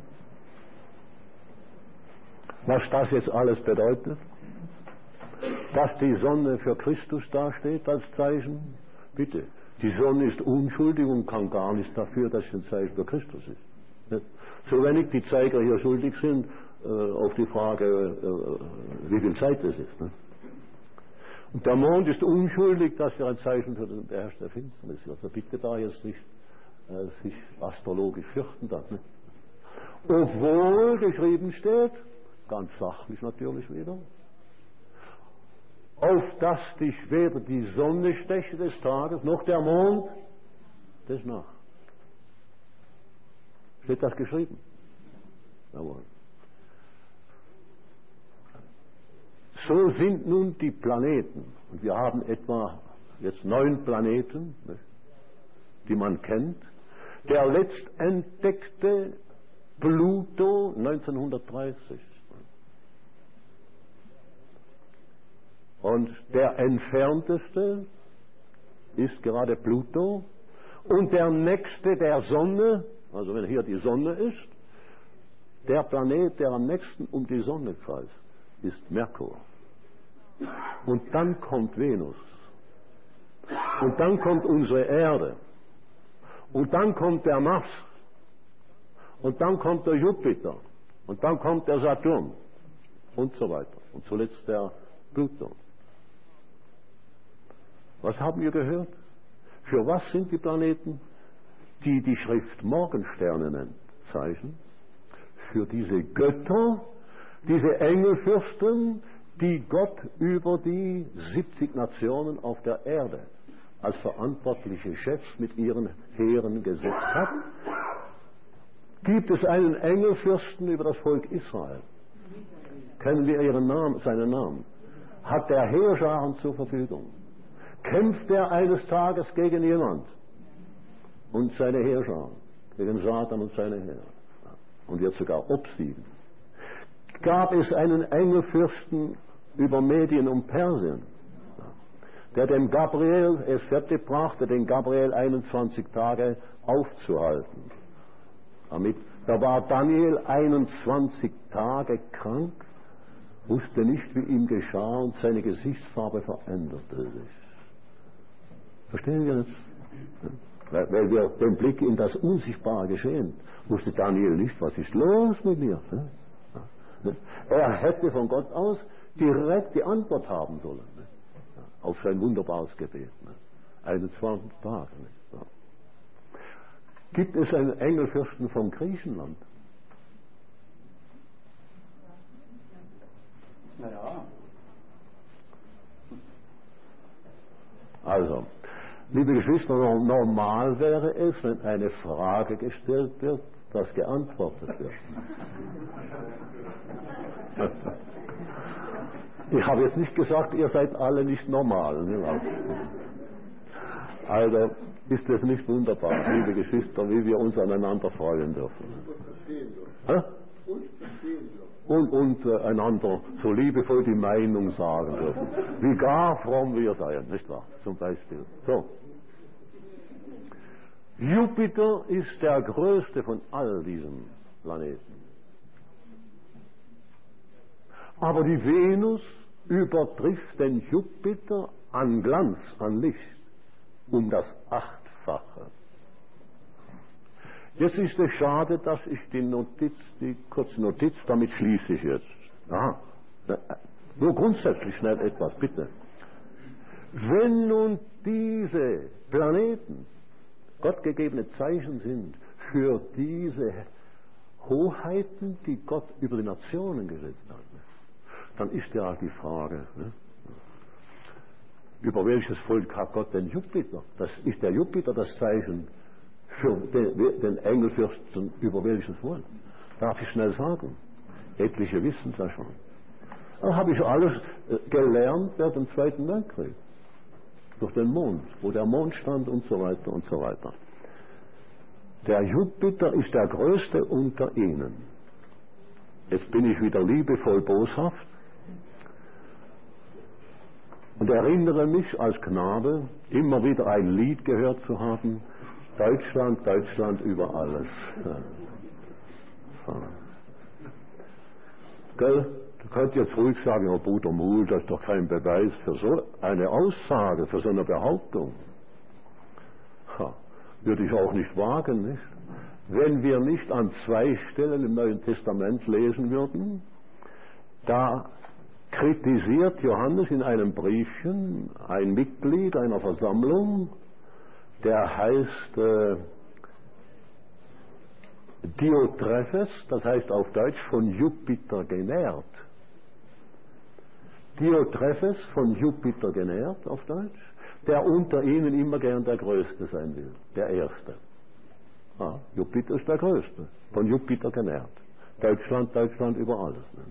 Was das jetzt alles bedeutet, dass die Sonne für Christus dasteht als Zeichen, bitte, die Sonne ist unschuldig und kann gar nichts dafür, dass sie ein Zeichen für Christus ist. Nicht? So wenig die Zeiger hier schuldig sind, auf die Frage, wie viel Zeit es ist. Nicht? Und der Mond ist unschuldig, dass er ein Zeichen für den Beherrscher der Finsternis ist. Also bitte da jetzt nicht sich astrologisch fürchten darf. Nicht? Obwohl geschrieben steht, ganz sachlich natürlich wieder, auf dass dich weder die Sonne steche des Tages, noch der Mond des Nachts. Steht das geschrieben? Jawohl. So sind nun die Planeten, und wir haben etwa jetzt 9 Planeten, die man kennt. Der letztentdeckte Pluto 1930. Und der entfernteste ist gerade Pluto. Und der nächste der Sonne, also wenn hier die Sonne ist, der Planet, der am nächsten um die Sonne kreist, ist Merkur. Und dann kommt Venus. Und dann kommt unsere Erde. Und dann kommt der Mars. Und dann kommt der Jupiter. Und dann kommt der Saturn. Und so weiter. Und zuletzt der Pluto. Was haben wir gehört? Für was sind die Planeten? Die die Schrift Morgensterne nennt. Zeichen. Für diese Götter, diese Engelfürsten, die Gott über die 70 Nationen auf der Erde als verantwortliche Chefs mit ihren Heeren gesetzt hat, gibt es einen Engelfürsten über das Volk Israel. Kennen wir seinen Namen? Hat der Heerscharen zur Verfügung. Kämpft er eines Tages gegen jemand und seine Heerscharen, gegen Satan und seine Heere, und wird sogar obsiegen. Gab es einen Engelfürsten über Medien und Persien, der dem Gabriel es fertigbrachte, den Gabriel 21 Tage aufzuhalten. Da war Daniel 21 Tage krank, wusste nicht, wie ihm geschah, und seine Gesichtsfarbe veränderte sich. Verstehen wir das? Weil wir den Blick in das unsichtbare Geschehen, wusste Daniel nicht, was ist los mit mir. Er hätte von Gott aus direkt die Antwort haben sollen auf sein wunderbares Gebet. 21 Tage. Gibt es einen Engelfürsten von Griechenland? Naja. Also, liebe Geschwister, normal wäre es, wenn eine Frage gestellt wird, dass geantwortet wird. Ich habe jetzt nicht gesagt, ihr seid alle nicht normal. Also ist es nicht wunderbar, liebe Geschwister, wie wir uns aneinander freuen dürfen. Und einander so liebevoll die Meinung sagen dürfen. Wie gar fromm wir seien, nicht wahr? Zum Beispiel. So. Jupiter ist der größte von all diesen Planeten. Aber die Venus übertrifft den Jupiter an Glanz, an Licht, um das 8-fache. Jetzt ist es schade, dass ich die kurze Notiz, damit schließe ich jetzt. Aha. Nur grundsätzlich schnell etwas, bitte. Wenn nun diese Planeten gottgegebene Zeichen sind für diese Hoheiten, die Gott über die Nationen gesetzt hat, dann ist ja die Frage, über welches Volk hat Gott den Jupiter? Das ist der Jupiter das Zeichen für den Engelfürsten über welches Volk? Darf ich schnell sagen? Etliche wissen es ja schon. Da habe ich alles gelernt während dem Zweiten Weltkrieg. Durch den Mond, wo der Mond stand und so weiter und so weiter. Der Jupiter ist der größte unter ihnen. Jetzt bin ich wieder liebevoll boshaft. und erinnere mich als Knabe immer wieder ein Lied gehört zu haben: Deutschland, Deutschland über alles. Ja. So. Gell? Du könntest jetzt ruhig sagen, Herr Bruder Muhl, das ist doch kein Beweis für so eine Aussage, für so eine Behauptung. Ja, würde ich auch nicht wagen, nicht? Wenn wir nicht an 2 Stellen im Neuen Testament lesen würden, da kritisiert Johannes in einem Briefchen ein Mitglied einer Versammlung, der heißt Diotrephes, das heißt auf Deutsch von Jupiter genährt. Diotrephes, von Jupiter genährt auf Deutsch, der unter ihnen immer gern der Größte sein will, der Erste. Ah, Jupiter ist der Größte, von Jupiter genährt. Deutschland, Deutschland über alles. Ne?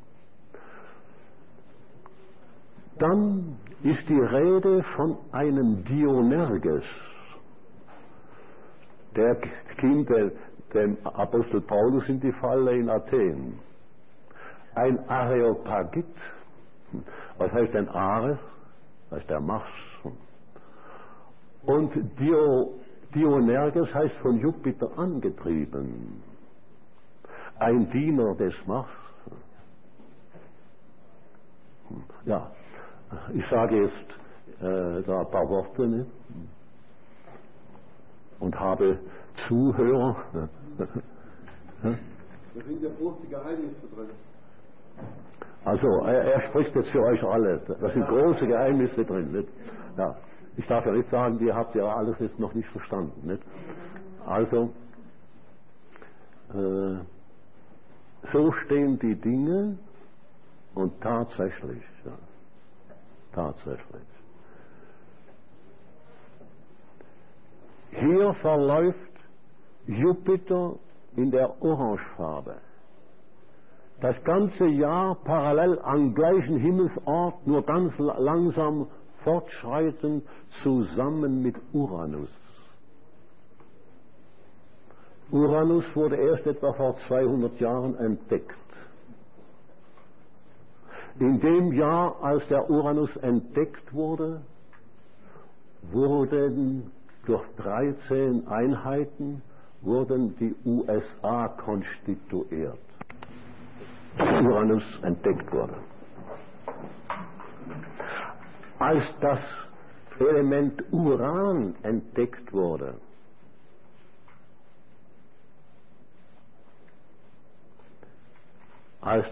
Dann ist die Rede von einem Dionerges, der ging dem Apostel Paulus in die Falle in Athen. Ein Areopagit, was heißt ein Ares? Das heißt der Mars. Und Dionerges heißt von Jupiter angetrieben. Ein Diener des Mars. Ja, ich sage jetzt da ein paar Worte, ne? Und habe Zuhörer. Da sind ja große Geheimnisse drin. Also, er spricht jetzt für euch alle. Da sind große Geheimnisse drin. Nicht? Ja, ich darf ja nicht sagen, ihr habt ja alles jetzt noch nicht verstanden. Nicht? Also, so stehen die Dinge und tatsächlich, ja, tatsächlich. Hier verläuft Jupiter in der Orangefarbe. Das ganze Jahr parallel am gleichen Himmelsort, nur ganz langsam fortschreitend zusammen mit Uranus. Uranus wurde erst etwa vor 200 Jahren entdeckt. In dem Jahr, als der Uranus entdeckt wurde, wurden durch 13 Einheiten wurden die USA konstituiert. Uranus entdeckt wurde. Als das Element Uran entdeckt wurde, als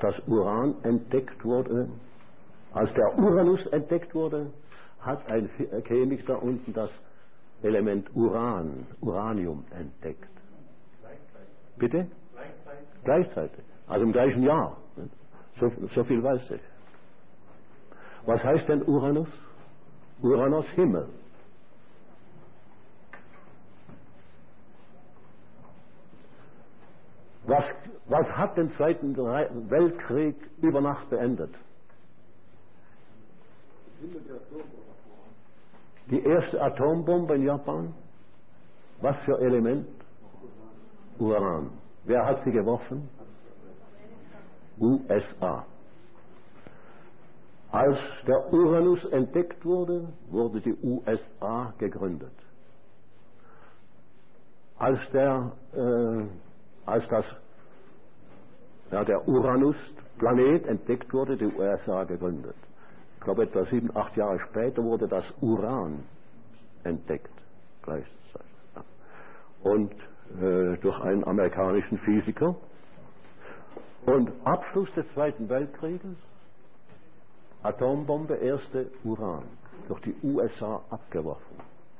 der Uranus entdeckt wurde, hat ein Chemiker da unten das Element Uranium entdeckt. Bitte? Gleichzeitig. Also im gleichen Jahr. So viel weiß ich. Was heißt denn Uranus? Uranus Himmel. Was hat den Zweiten Weltkrieg über Nacht beendet? Die erste Atombombe in Japan. Was für Element? Uran. Wer hat sie geworfen? USA. Als der Uranus entdeckt wurde, wurde die USA gegründet. Als der Uranus-Planet entdeckt wurde, die USA gegründet. Ich glaube, etwa 7, 8 Jahre später wurde das Uran entdeckt. Gleichzeitig. Und durch einen amerikanischen Physiker. Und Abschluss des Zweiten Weltkrieges, Atombombe, erste Uran, durch die USA abgeworfen.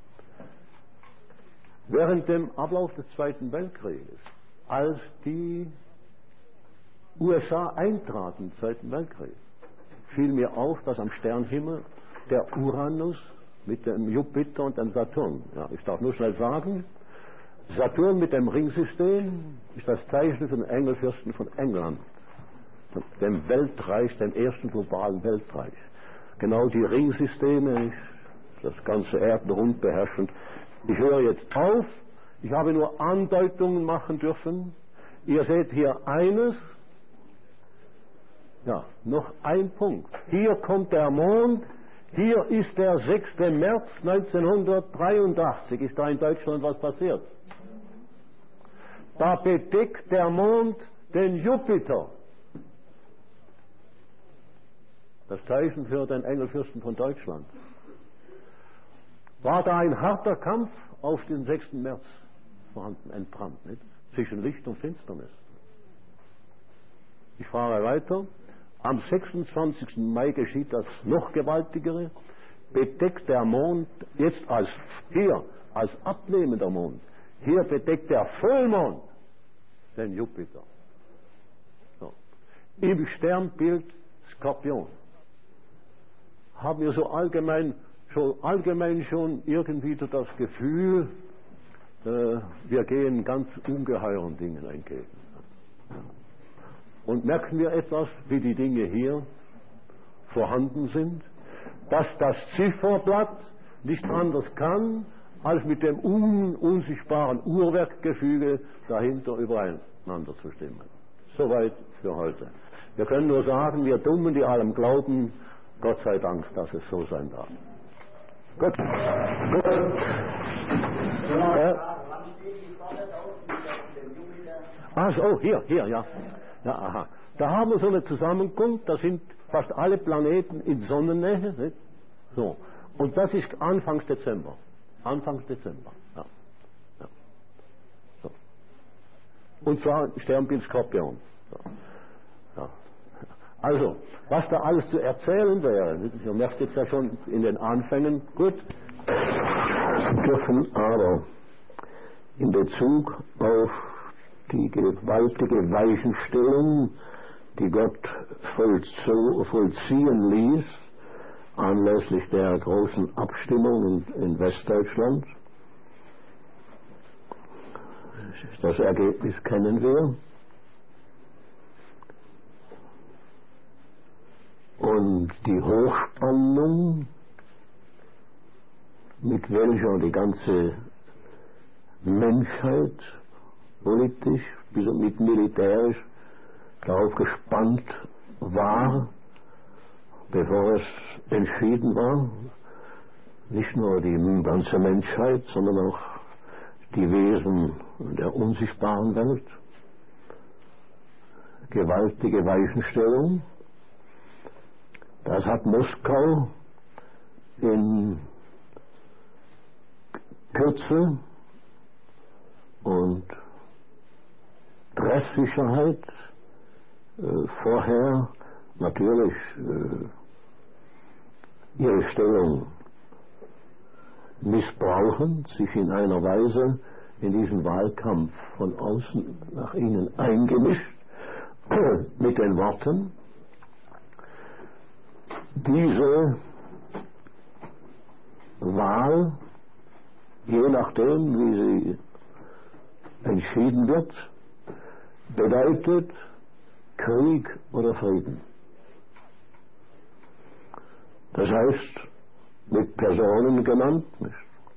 Während dem Ablauf des Zweiten Weltkrieges, als die USA eintraten im Zweiten Weltkrieg, fiel mir auf, dass am Sternhimmel der Uranus mit dem Jupiter und dem Saturn, ja, ich darf nur schnell sagen, Saturn mit dem Ringsystem ist das Zeichen für den Engelfürsten von England, dem Weltreich, dem ersten globalen Weltreich. Genau die Ringsysteme, das ganze Erdenrund beherrschend. Ich höre jetzt auf, ich habe nur Andeutungen machen dürfen. Ihr seht hier eines, ja, noch ein Punkt. Hier kommt der Mond, Hier ist der 6. März 1983. Ist da in Deutschland was passiert? Da bedeckt der Mond den Jupiter. Das Zeichen für den Engelfürsten von Deutschland. War da ein harter Kampf auf den 6. März vorhanden, entbrannt, nicht? Zwischen Licht und Finsternis. Ich fahre weiter. Am 26. Mai geschieht das noch gewaltigere. Bedeckt der Mond, jetzt als abnehmender Mond, hier bedeckt der Vollmond den Jupiter. So. Im Sternbild Skorpion. Haben wir so allgemein schon irgendwie so das Gefühl, wir gehen ganz ungeheuren Dingen entgegen. Und merken wir etwas, wie die Dinge hier vorhanden sind, dass das Zifferblatt nicht anders kann, als mit dem unsichtbaren Uhrwerkgefüge dahinter übereinander zu stimmen. Soweit für heute. Wir können nur sagen, wir Dummen, die allem glauben, Gott sei Dank, dass es so sein darf. Gut. Ach so, hier, ja. Ja, aha. Da haben wir so eine Zusammenkunft, da sind fast alle Planeten in Sonnennähe. Nicht? So. Und das ist Anfangs Dezember. Ja. Ja. So. Und zwar Sternbild Skorpion. So. Ja. Also, was da alles zu erzählen wäre, ihr merkt jetzt ja schon in den Anfängen, gut, dürfen aber in Bezug auf die gewaltige Weichenstellung, die Gott vollziehen ließ, anlässlich der großen Abstimmung in Westdeutschland. Das Ergebnis kennen wir. Und die Hochspannung, mit welcher die ganze Menschheit politisch, bis und mit militärisch darauf gespannt war, bevor es entschieden war, nicht nur die ganze Menschheit, sondern auch die Wesen der unsichtbaren Welt. Gewaltige Weichenstellung. Das hat Moskau in Kürze und Treffsicherheit vorher natürlich ihre Stellung missbrauchen, sich in einer Weise in diesen Wahlkampf von außen nach innen eingemischt, mit den Worten, diese Wahl, je nachdem, wie sie entschieden wird, bedeutet Krieg oder Frieden. Das heißt, mit Personen genannt, nicht?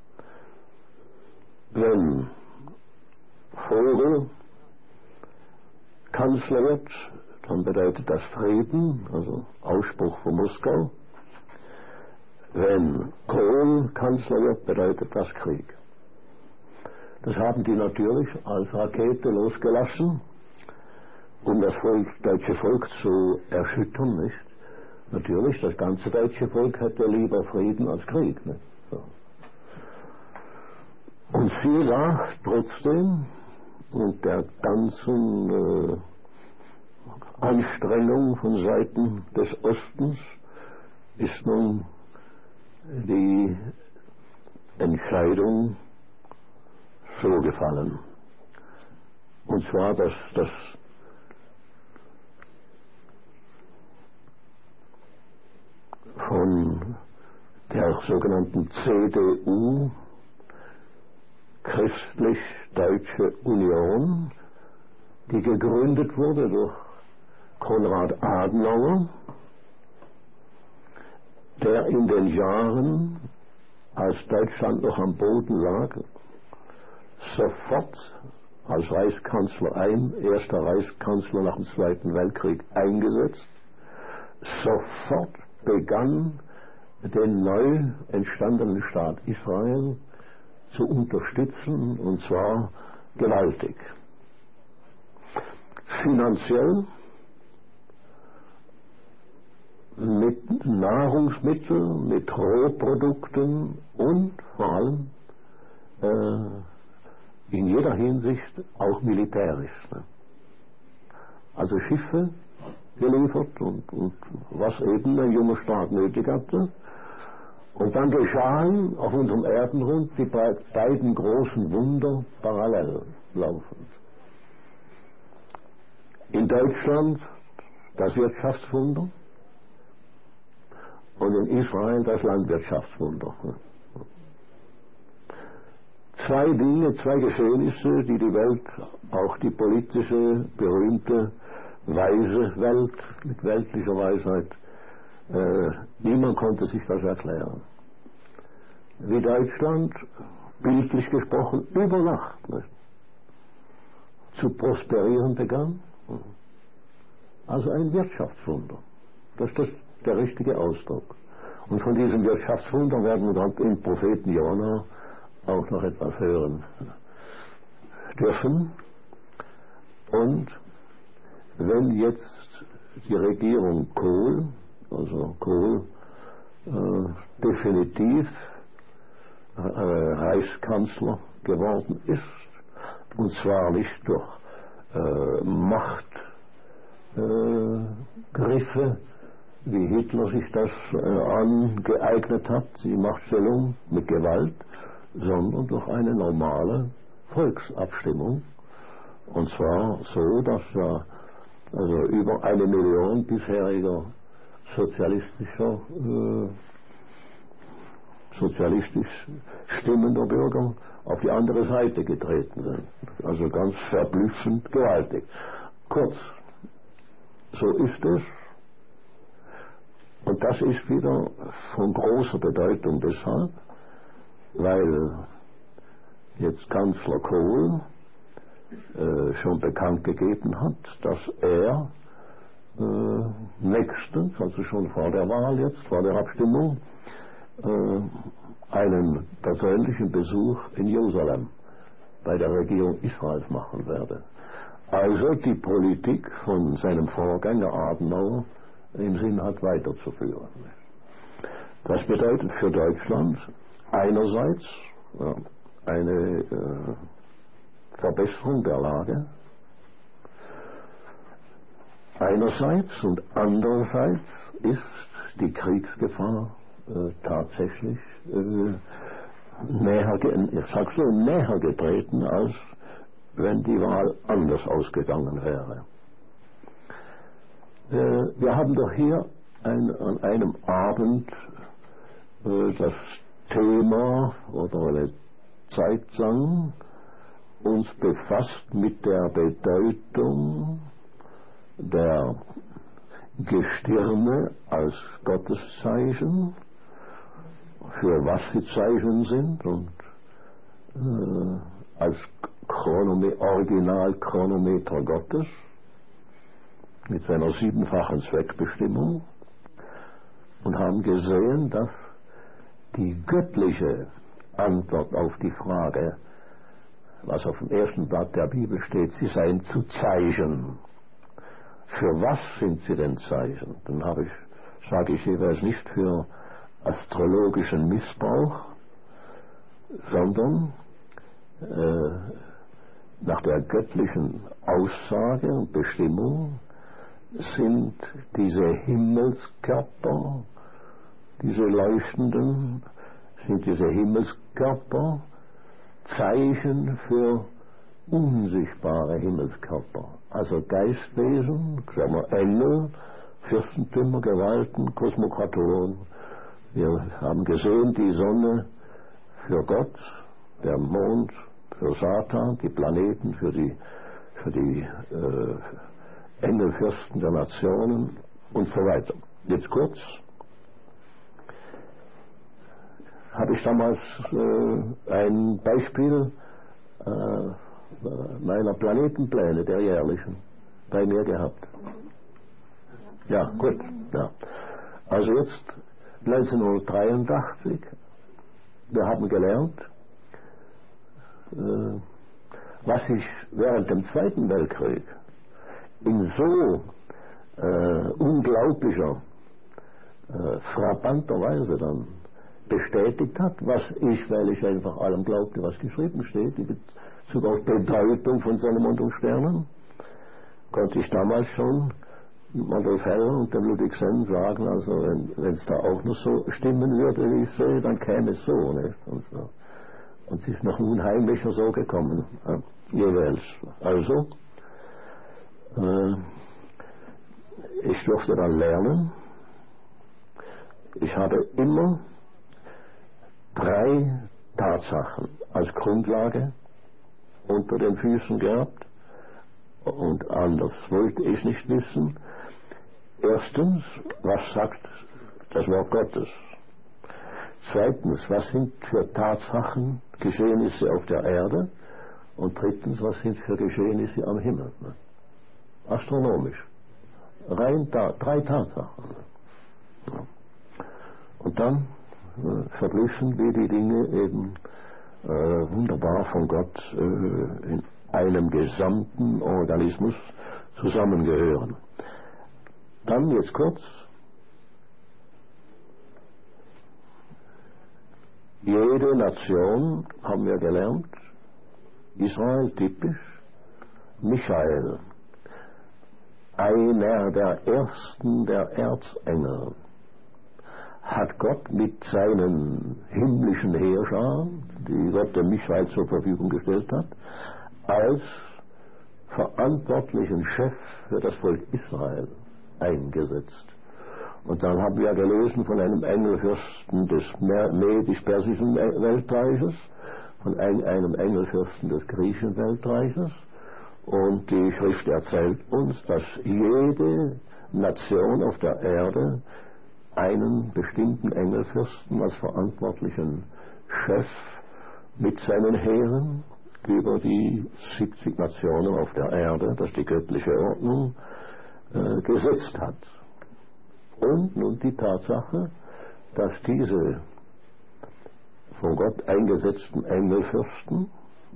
Wenn Vogel Kanzler wird, dann bedeutet das Frieden, also Ausspruch von Moskau. Wenn Kohl Kanzler wird, bedeutet das Krieg. Das haben die natürlich als Rakete losgelassen, um das deutsche Volk zu erschüttern, nicht? Natürlich, das ganze deutsche Volk hätte lieber Frieden als Krieg, nicht? So. Und sie sagt trotzdem, und der ganzen Anstrengung von Seiten des Ostens ist nun die Entscheidung so gefallen. Und zwar, dass das von der sogenannten CDU, Christlich-Deutsche Union, die gegründet wurde durch Konrad Adenauer, der in den Jahren, als Deutschland noch am Boden lag, sofort als Reichskanzler erster Reichskanzler nach dem Zweiten Weltkrieg eingesetzt, sofort begann den neu entstandenen Staat Israel zu unterstützen, und zwar gewaltig. Finanziell, mit Nahrungsmitteln, mit Rohprodukten und vor allem in jeder Hinsicht auch militärisch. Ne? Also Schiffe geliefert und was eben ein junger Staat nötig hatte. Und dann geschahen auf unserem Erdenrund die beiden großen Wunder parallel laufend. In Deutschland das Wirtschaftswunder und in Israel das Landwirtschaftswunder. Zwei Dinge, zwei Geschehnisse, die die Welt, auch die politische, berühmte, weise Welt mit weltlicher Weisheit, niemand konnte sich das erklären. Wie Deutschland, bildlich gesprochen, über Nacht zu prosperieren begann. Also ein Wirtschaftswunder. Das ist der richtige Ausdruck. Und von diesem Wirtschaftswunder werden wir dann im Propheten Jona auch noch etwas hören dürfen. Und wenn jetzt die Regierung Kohl, also Kohl definitiv Reichskanzler geworden ist, und zwar nicht durch Machtgriffe, wie Hitler sich das angeeignet hat, die Machtstellung mit Gewalt, sondern durch eine normale Volksabstimmung. Und zwar so, dass ja also über 1 Million bisheriger sozialistisch stimmender Bürger auf die andere Seite getreten sind. Also ganz verblüffend gewaltig. Kurz, so ist es. Und das ist wieder von großer Bedeutung deshalb, weil jetzt Kanzler Kohl schon bekannt gegeben hat, dass er nächstens, also schon vor der Wahl jetzt, vor der Abstimmung, einen persönlichen Besuch in Jerusalem bei der Regierung Israels machen werde. Also die Politik von seinem Vorgänger Adenauer im Sinn hat, weiterzuführen. Das bedeutet für Deutschland einerseits eine Verbesserung der Lage, einerseits, und andererseits ist die Kriegsgefahr tatsächlich näher getreten, als wenn die Wahl anders ausgegangen wäre. Wir haben doch hier an einem Abend das Thema oder eine Zeit lang uns befasst mit der Bedeutung der Gestirne als Gotteszeichen, für was sie Zeichen sind, und als Originalchronometer Gottes mit seiner 7-fachen Zweckbestimmung, und haben gesehen, dass die göttliche Antwort auf die Frage, was auf dem ersten Blatt der Bibel steht, sie seien zu Zeichen. Für was sind sie denn Zeichen? Dann sage ich jeweils nicht für astrologischen Missbrauch, sondern nach der göttlichen Aussage und Bestimmung sind diese Himmelskörper, diese leuchtenden, sind diese Himmelskörper Zeichen für unsichtbare Himmelskörper, also Geistwesen, sagen wir Engel, Fürstentümer, Gewalten, Kosmokratoren. Wir haben gesehen, die Sonne für Gott, der Mond für Satan, die Planeten für die Engelfürsten der Nationen und so weiter. Jetzt kurz, habe ich damals ein Beispiel meiner Planetenpläne, der jährlichen, bei mir gehabt. Ja, gut. Ja. Also jetzt 1983, wir haben gelernt, was sich während dem Zweiten Weltkrieg in so unglaublicher, frappanter Weise dann bestätigt hat, was ich, weil ich einfach allem glaubte, was geschrieben steht, in Bezug auf Bedeutung von Sonne, Mond und Sternen, konnte ich damals schon Adolf Heller und dem Ludwig Senn sagen, also wenn es da auch noch so stimmen würde, wie ich sehe, dann käme es so, nicht? Und es ist noch unheimlicher so gekommen, jeweils. Also, ich durfte dann lernen. Ich habe immer 3 Tatsachen als Grundlage unter den Füßen gehabt, und anders wollte ich nicht wissen. Erstens, was sagt das Wort Gottes? Zweitens, was sind für Tatsachen, Geschehnisse auf der Erde? Und drittens, was sind für Geschehnisse am Himmel? Astronomisch. Rein 3 Tatsachen. Und dann verblüffend, wie die Dinge eben wunderbar von Gott in einem gesamten Organismus zusammengehören. Dann jetzt kurz, jede Nation, haben wir gelernt, Israel typisch, Michael, einer der ersten der Erzengel, hat Gott mit seinen himmlischen Heerscharen, die Gott dem Michael zur Verfügung gestellt hat, als verantwortlichen Chef für das Volk Israel eingesetzt. Und dann haben wir gelesen von einem Engelfürsten des medisch-persischen Weltreiches, von einem Engelfürsten des griechischen Weltreiches. Und die Schrift erzählt uns, dass jede Nation auf der Erde einen bestimmten Engelfürsten als verantwortlichen Chef mit seinen Heeren über die 70 Nationen auf der Erde, das die göttliche Ordnung gesetzt hat. Und nun die Tatsache, dass diese von Gott eingesetzten Engelfürsten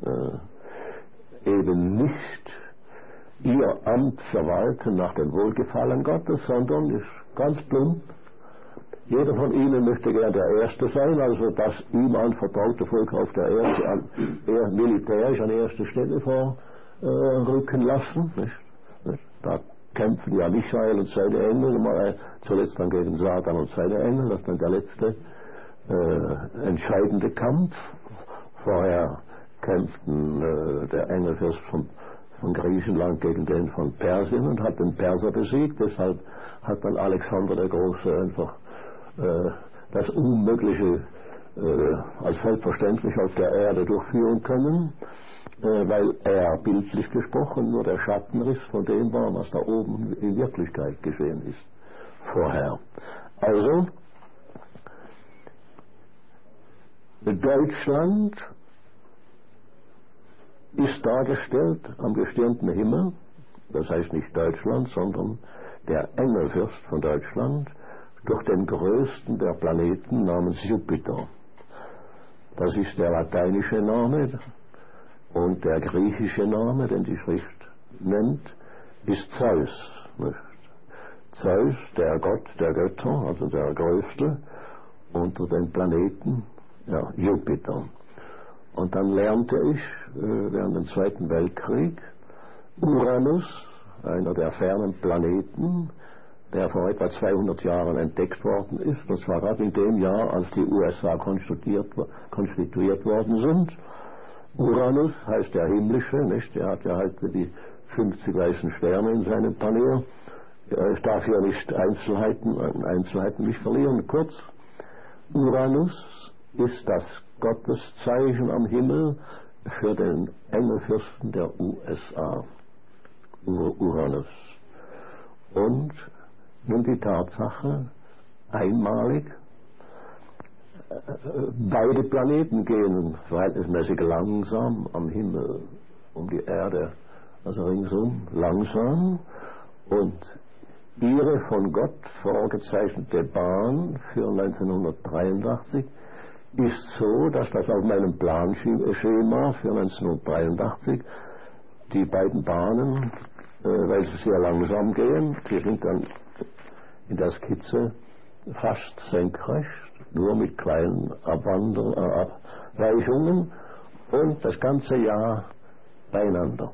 eben nicht ihr Amt verwalten nach dem Wohlgefallen Gottes, sondern ist ganz plump, jeder von ihnen möchte gern der Erste sein, also das ihm anvertraute Volk auf der Erde militärisch an erste Stelle vorrücken lassen. Nicht? Da kämpfen ja Michael und seine Engel, zuletzt dann gegen Satan und seine Engel, das ist dann der letzte entscheidende Kampf. Vorher kämpften der Engelfürst von Griechenland gegen den von Persien und hat den Perser besiegt, deshalb hat dann Alexander der Große einfach das Unmögliche als selbstverständlich auf der Erde durchführen können, weil er bildlich gesprochen nur der Schattenriss von dem war, was da oben in Wirklichkeit geschehen ist vorher. Also Deutschland ist dargestellt am gestirnten Himmel, das heißt nicht Deutschland, sondern der Engelfürst von Deutschland, durch den größten der Planeten namens Jupiter. Das ist der lateinische Name, und der griechische Name, den die Schrift nennt, ist Zeus. Zeus, der Gott der Götter, also der Größte unter den Planeten, ja, Jupiter. Und dann lernte ich während dem Zweiten Weltkrieg Uranus, einer der fernen Planeten, der vor etwa 200 Jahren entdeckt worden ist, und zwar gerade in dem Jahr, als die USA konstituiert worden sind. Uranus heißt der himmlische, nicht? Der hat ja halt die 50 weißen Sterne in seinem Panel. Ich darf hier nicht Einzelheiten nicht verlieren. Kurz, Uranus ist das Gotteszeichen am Himmel für den Engelfürsten der USA. Uranus. Und nun die Tatsache, einmalig, beide Planeten gehen verhältnismäßig langsam am Himmel um die Erde, also ringsum langsam, und ihre von Gott vorgezeichnete Bahn für 1983 ist so, dass das auf meinem Planschema für 1983 die beiden Bahnen, weil sie sehr langsam gehen, die sind dann in der Skizze fast senkrecht, nur mit kleinen Abweichungen und das ganze Jahr beieinander.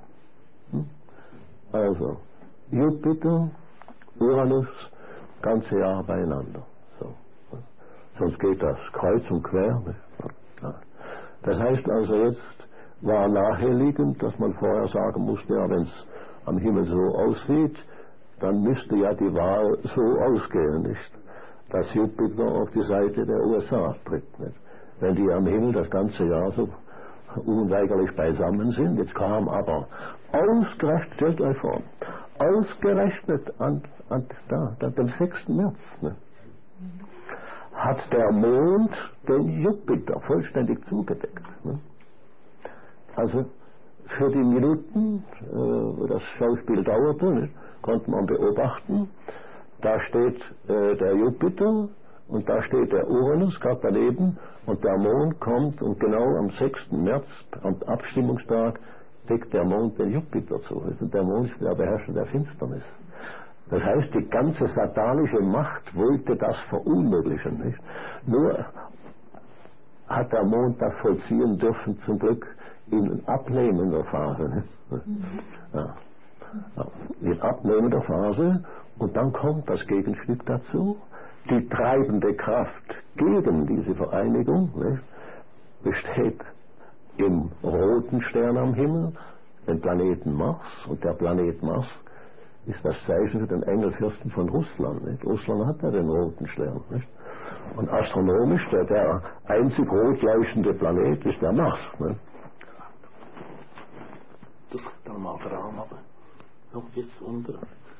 Also Jupiter, Uranus, ganze Jahr beieinander. So. Sonst geht das kreuz und quer. Das heißt also, jetzt war naheliegend, dass man vorher sagen musste, ja, wenn es am Himmel so aussieht, dann müsste ja die Wahl so ausgehen, nicht? Dass Jupiter auf die Seite der USA tritt. Nicht? Wenn die am Himmel das ganze Jahr so unweigerlich beisammen sind. Jetzt kam aber ausgerechnet, stellt euch vor, ausgerechnet dem 6. März, ne, hat der Mond den Jupiter vollständig zugedeckt. Ne? Also für die Minuten, wo das Schauspiel dauerte, ne, konnte man beobachten, da steht der Jupiter und da steht der Uranus gerade daneben und der Mond kommt und genau am 6. März, am Abstimmungstag, deckt der Mond den Jupiter zu. Und der Mond ist der Beherrscher der Finsternis. Das heißt, die ganze satanische Macht wollte das verunmöglichen. Nicht? Nur hat der Mond das vollziehen dürfen, zum Glück in abnehmender Phase. Nicht? Ja. In abnehmender Phase. Und dann kommt das Gegenstück dazu. Die treibende Kraft gegen diese Vereinigung, nicht, besteht im roten Stern am Himmel, den Planeten Mars. Und der Planet Mars ist das Zeichen für den Engelfürsten von Russland. Nicht? Russland hat ja den roten Stern. Nicht? Und astronomisch, der einzig rot leuchtende Planet ist der Mars. Nicht? Das kann man fragen, aber noch jetzt unter.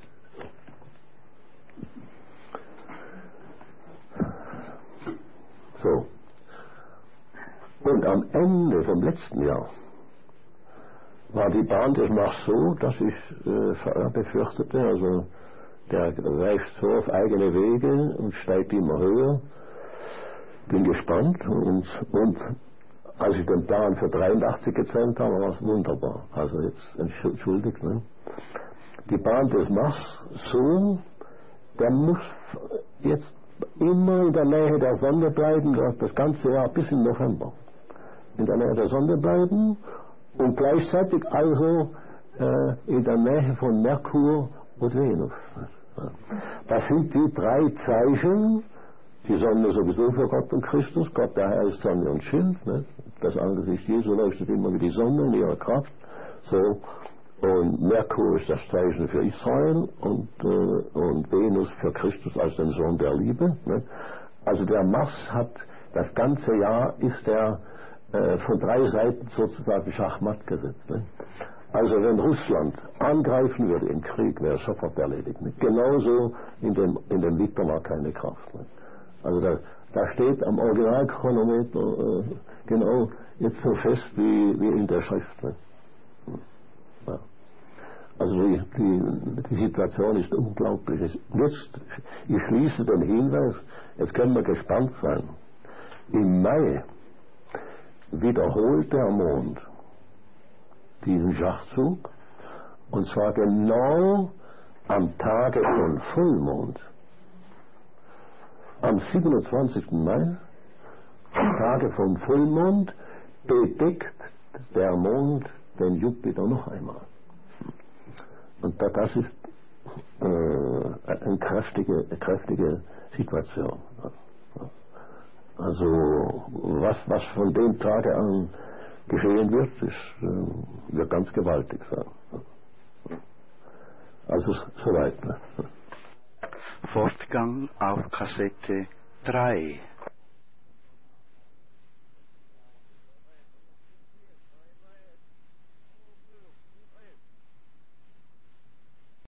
So. Und am Ende vom letzten Jahr war die Bahn des Mars so, dass ich befürchtete, also der reicht so auf eigene Wege und steigt immer höher. Bin gespannt und als ich den Plan für 83 gezählt habe, war es wunderbar. Also jetzt entschuldigt, ne? Die Bahn des Mars so, der muss jetzt immer in der Nähe der Sonne bleiben, das ganze Jahr bis im November. In der Nähe der Sonne bleiben und gleichzeitig also in der Nähe von Merkur und Venus. Das sind die drei Zeichen, die Sonne sowieso für Gott und Christus, Gott der Herr ist Sonne und Schild, ne? Das Angesicht Jesu leuchtet immer wie die Sonne in ihrer Kraft. So. Und Merkur ist das Zeichen für Israel und Venus für Christus als den Sohn der Liebe. Ne? Also der Mars hat das ganze Jahr, ist er von drei Seiten sozusagen Schachmatt gesetzt. Ne? Also wenn Russland angreifen würde im Krieg, wäre es sofort erledigt. Ne? Genauso in dem Liter war keine Kraft. Ne? Also da steht am Originalchronometer genau jetzt so fest wie in der Schrift. Ne? Ja. Also die Situation ist unglaublich. Jetzt, ich schließe den Hinweis, jetzt können wir gespannt sein. Im Mai wiederholt der Mond diesen Schachzug, und zwar genau am Tage von Vollmond. Am 27. Mai, am Tage vom Vollmond, bedeckt der Mond den Jupiter noch einmal. Und das ist eine kräftige Situation. Also was von dem Tage an geschehen wird, wird ganz gewaltig sein. Also soweit. Fortgang auf Kassette 3.